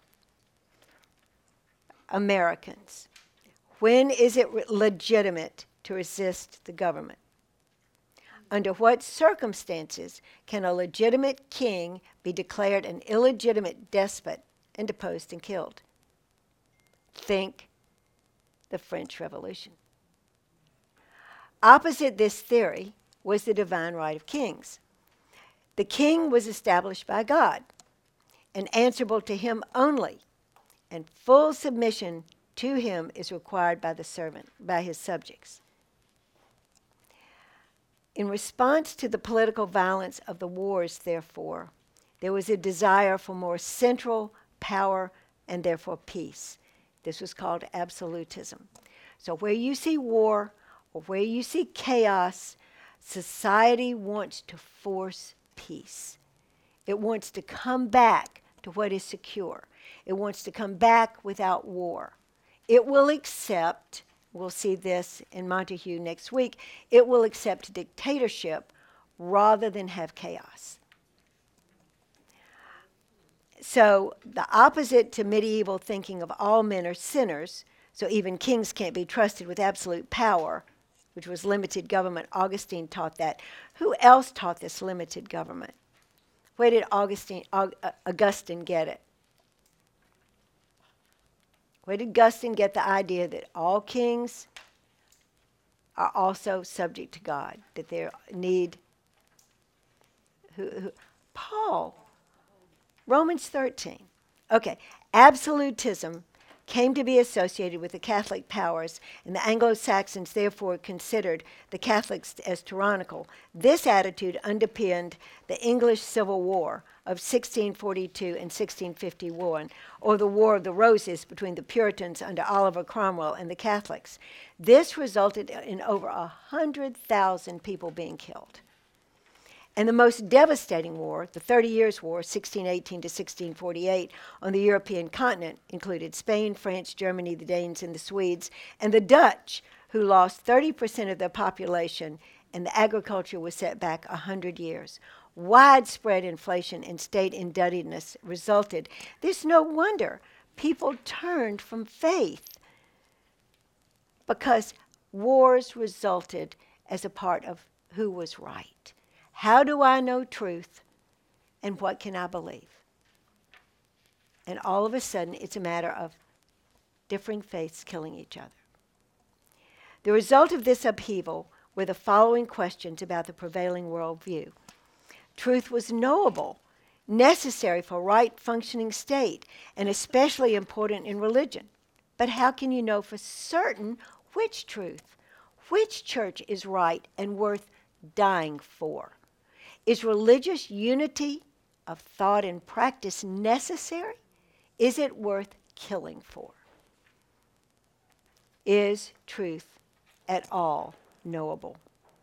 Americans. When is it legitimate to resist the government? Under what circumstances can a legitimate king be declared an illegitimate despot and deposed and killed? Think the French Revolution. Opposite this theory was the divine right of kings. The king was established by God and answerable to him only, and full submission to him is required by the servant, by his subjects. In response to the political violence of the wars, therefore, there was a desire for more central power and therefore peace. This was called absolutism. So where you see war or where you see chaos, society wants to force peace. It wants to come back to what is secure. It wants to come back without war. It will accept, we'll see this in Montague next week, it will accept dictatorship rather than have chaos. So the opposite to medieval thinking of all men are sinners, so even kings can't be trusted with absolute power, which was limited government. Augustine taught that. Who else taught this limited government? Where did Augustine get it? Where did Augustine get the idea that all kings are also subject to God, that they need Paul, Romans 13. Okay, absolutism came to be associated with the Catholic powers, and the Anglo-Saxons therefore considered the Catholics as tyrannical. This attitude underpinned the English Civil War of 1642 and 1651, or the War of the Roses between the Puritans under Oliver Cromwell and the Catholics. This resulted in over 100,000 people being killed. And the most devastating war, the 30 Years' War, 1618 to 1648, on the European continent, included Spain, France, Germany, the Danes, and the Swedes, and the Dutch, who lost 30% of their population, and the agriculture was set back 100 years. Widespread inflation and state indebtedness resulted. There's no wonder people turned from faith, because wars resulted as a part of who was right. How do I know truth, and what can I believe? And all of a sudden, it's a matter of differing faiths killing each other. The result of this upheaval were the following questions about the prevailing worldview. Truth was knowable, necessary for a right functioning state, and especially important in religion. But how can you know for certain which truth, which church is right and worth dying for? Is religious unity of thought and practice necessary? Is it worth killing for? Is truth at all knowable?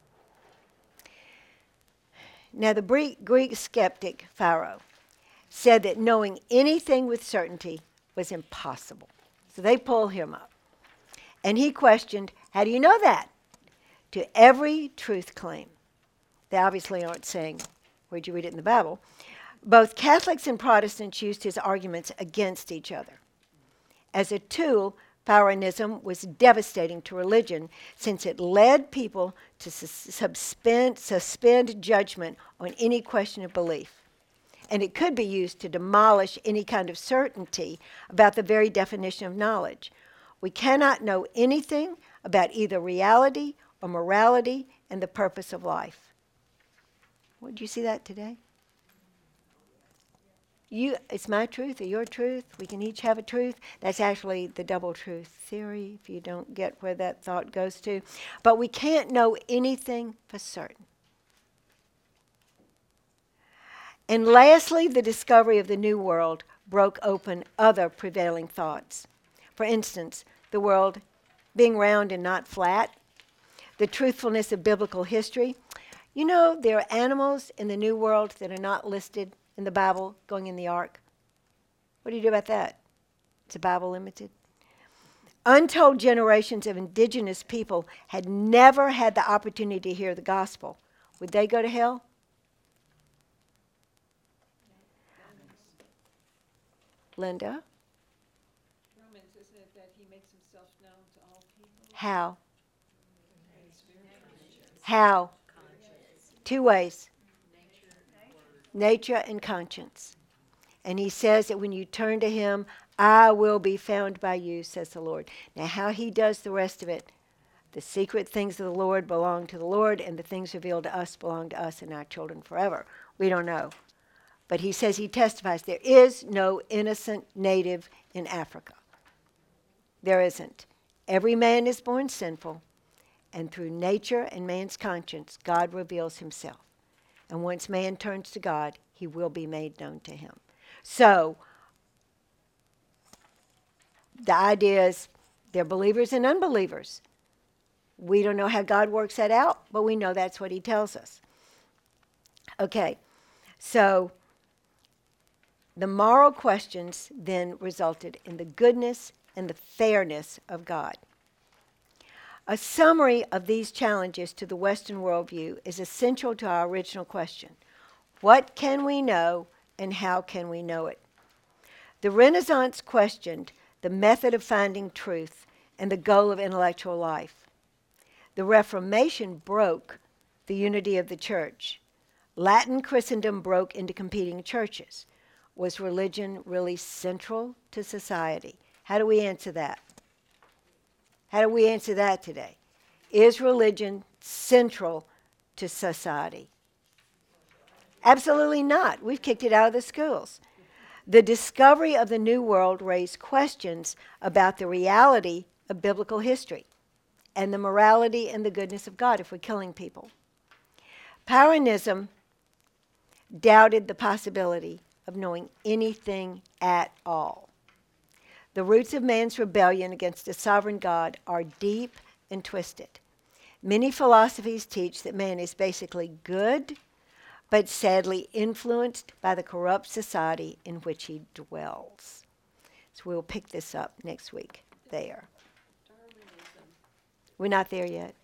Now, the Greek skeptic Pharaoh said that knowing anything with certainty was impossible. So they pull him up. And he questioned, how do you know that? To every truth claim. They obviously aren't saying, where'd you read it in the Bible? Both Catholics and Protestants used his arguments against each other. As a tool, Paulinism was devastating to religion since it led people to suspend judgment on any question of belief. And it could be used to demolish any kind of certainty about the very definition of knowledge. We cannot know anything about either reality or morality and the purpose of life. Did you see that today? It's my truth or your truth. We can each have a truth. That's actually the double truth theory, if you don't get where that thought goes to. But we can't know anything for certain. And lastly, the discovery of the New World broke open other prevailing thoughts. For instance, the world being round and not flat, the truthfulness of biblical history. You know, there are animals in the New World that are not listed in the Bible going in the ark. What do you do about that? Is the Bible limited? Untold generations of indigenous people had never had the opportunity to hear the gospel. Would they go to hell? Linda?
Romans, isn't it that he makes himself known to all people?
How? How? Two ways. Nature and conscience. And he says that when you turn to him, I will be found by you, says the Lord. Now, how he does the rest of it, the secret things of the Lord belong to the Lord, and the things revealed to us belong to us and our children forever. We don't know. But he says, he testifies, there is no innocent native in Africa. There isn't. Every man is born sinful, and through nature and man's conscience, God reveals himself. And once man turns to God, he will be made known to him. So, the idea is they're believers and unbelievers. We don't know how God works that out, but we know that's what he tells us. Okay, so the moral questions then resulted in the goodness and the fairness of God. A summary of these challenges to the Western worldview is essential to our original question. What can we know and how can we know it? The Renaissance questioned the method of finding truth and the goal of intellectual life. The Reformation broke the unity of the church. Latin Christendom broke into competing churches. Was religion really central to society? How do we answer that? How do we answer that today? Is religion central to society? Absolutely not. We've kicked it out of the schools. The discovery of the New World raised questions about the reality of biblical history and the morality and the goodness of God if we're killing people. Paulinism doubted the possibility of knowing anything at all. The roots of man's rebellion against a sovereign God are deep and twisted. Many philosophies teach that man is basically good, but sadly influenced by the corrupt society in which he dwells. So we'll pick this up next week there.
Darwinism.
We're not there yet.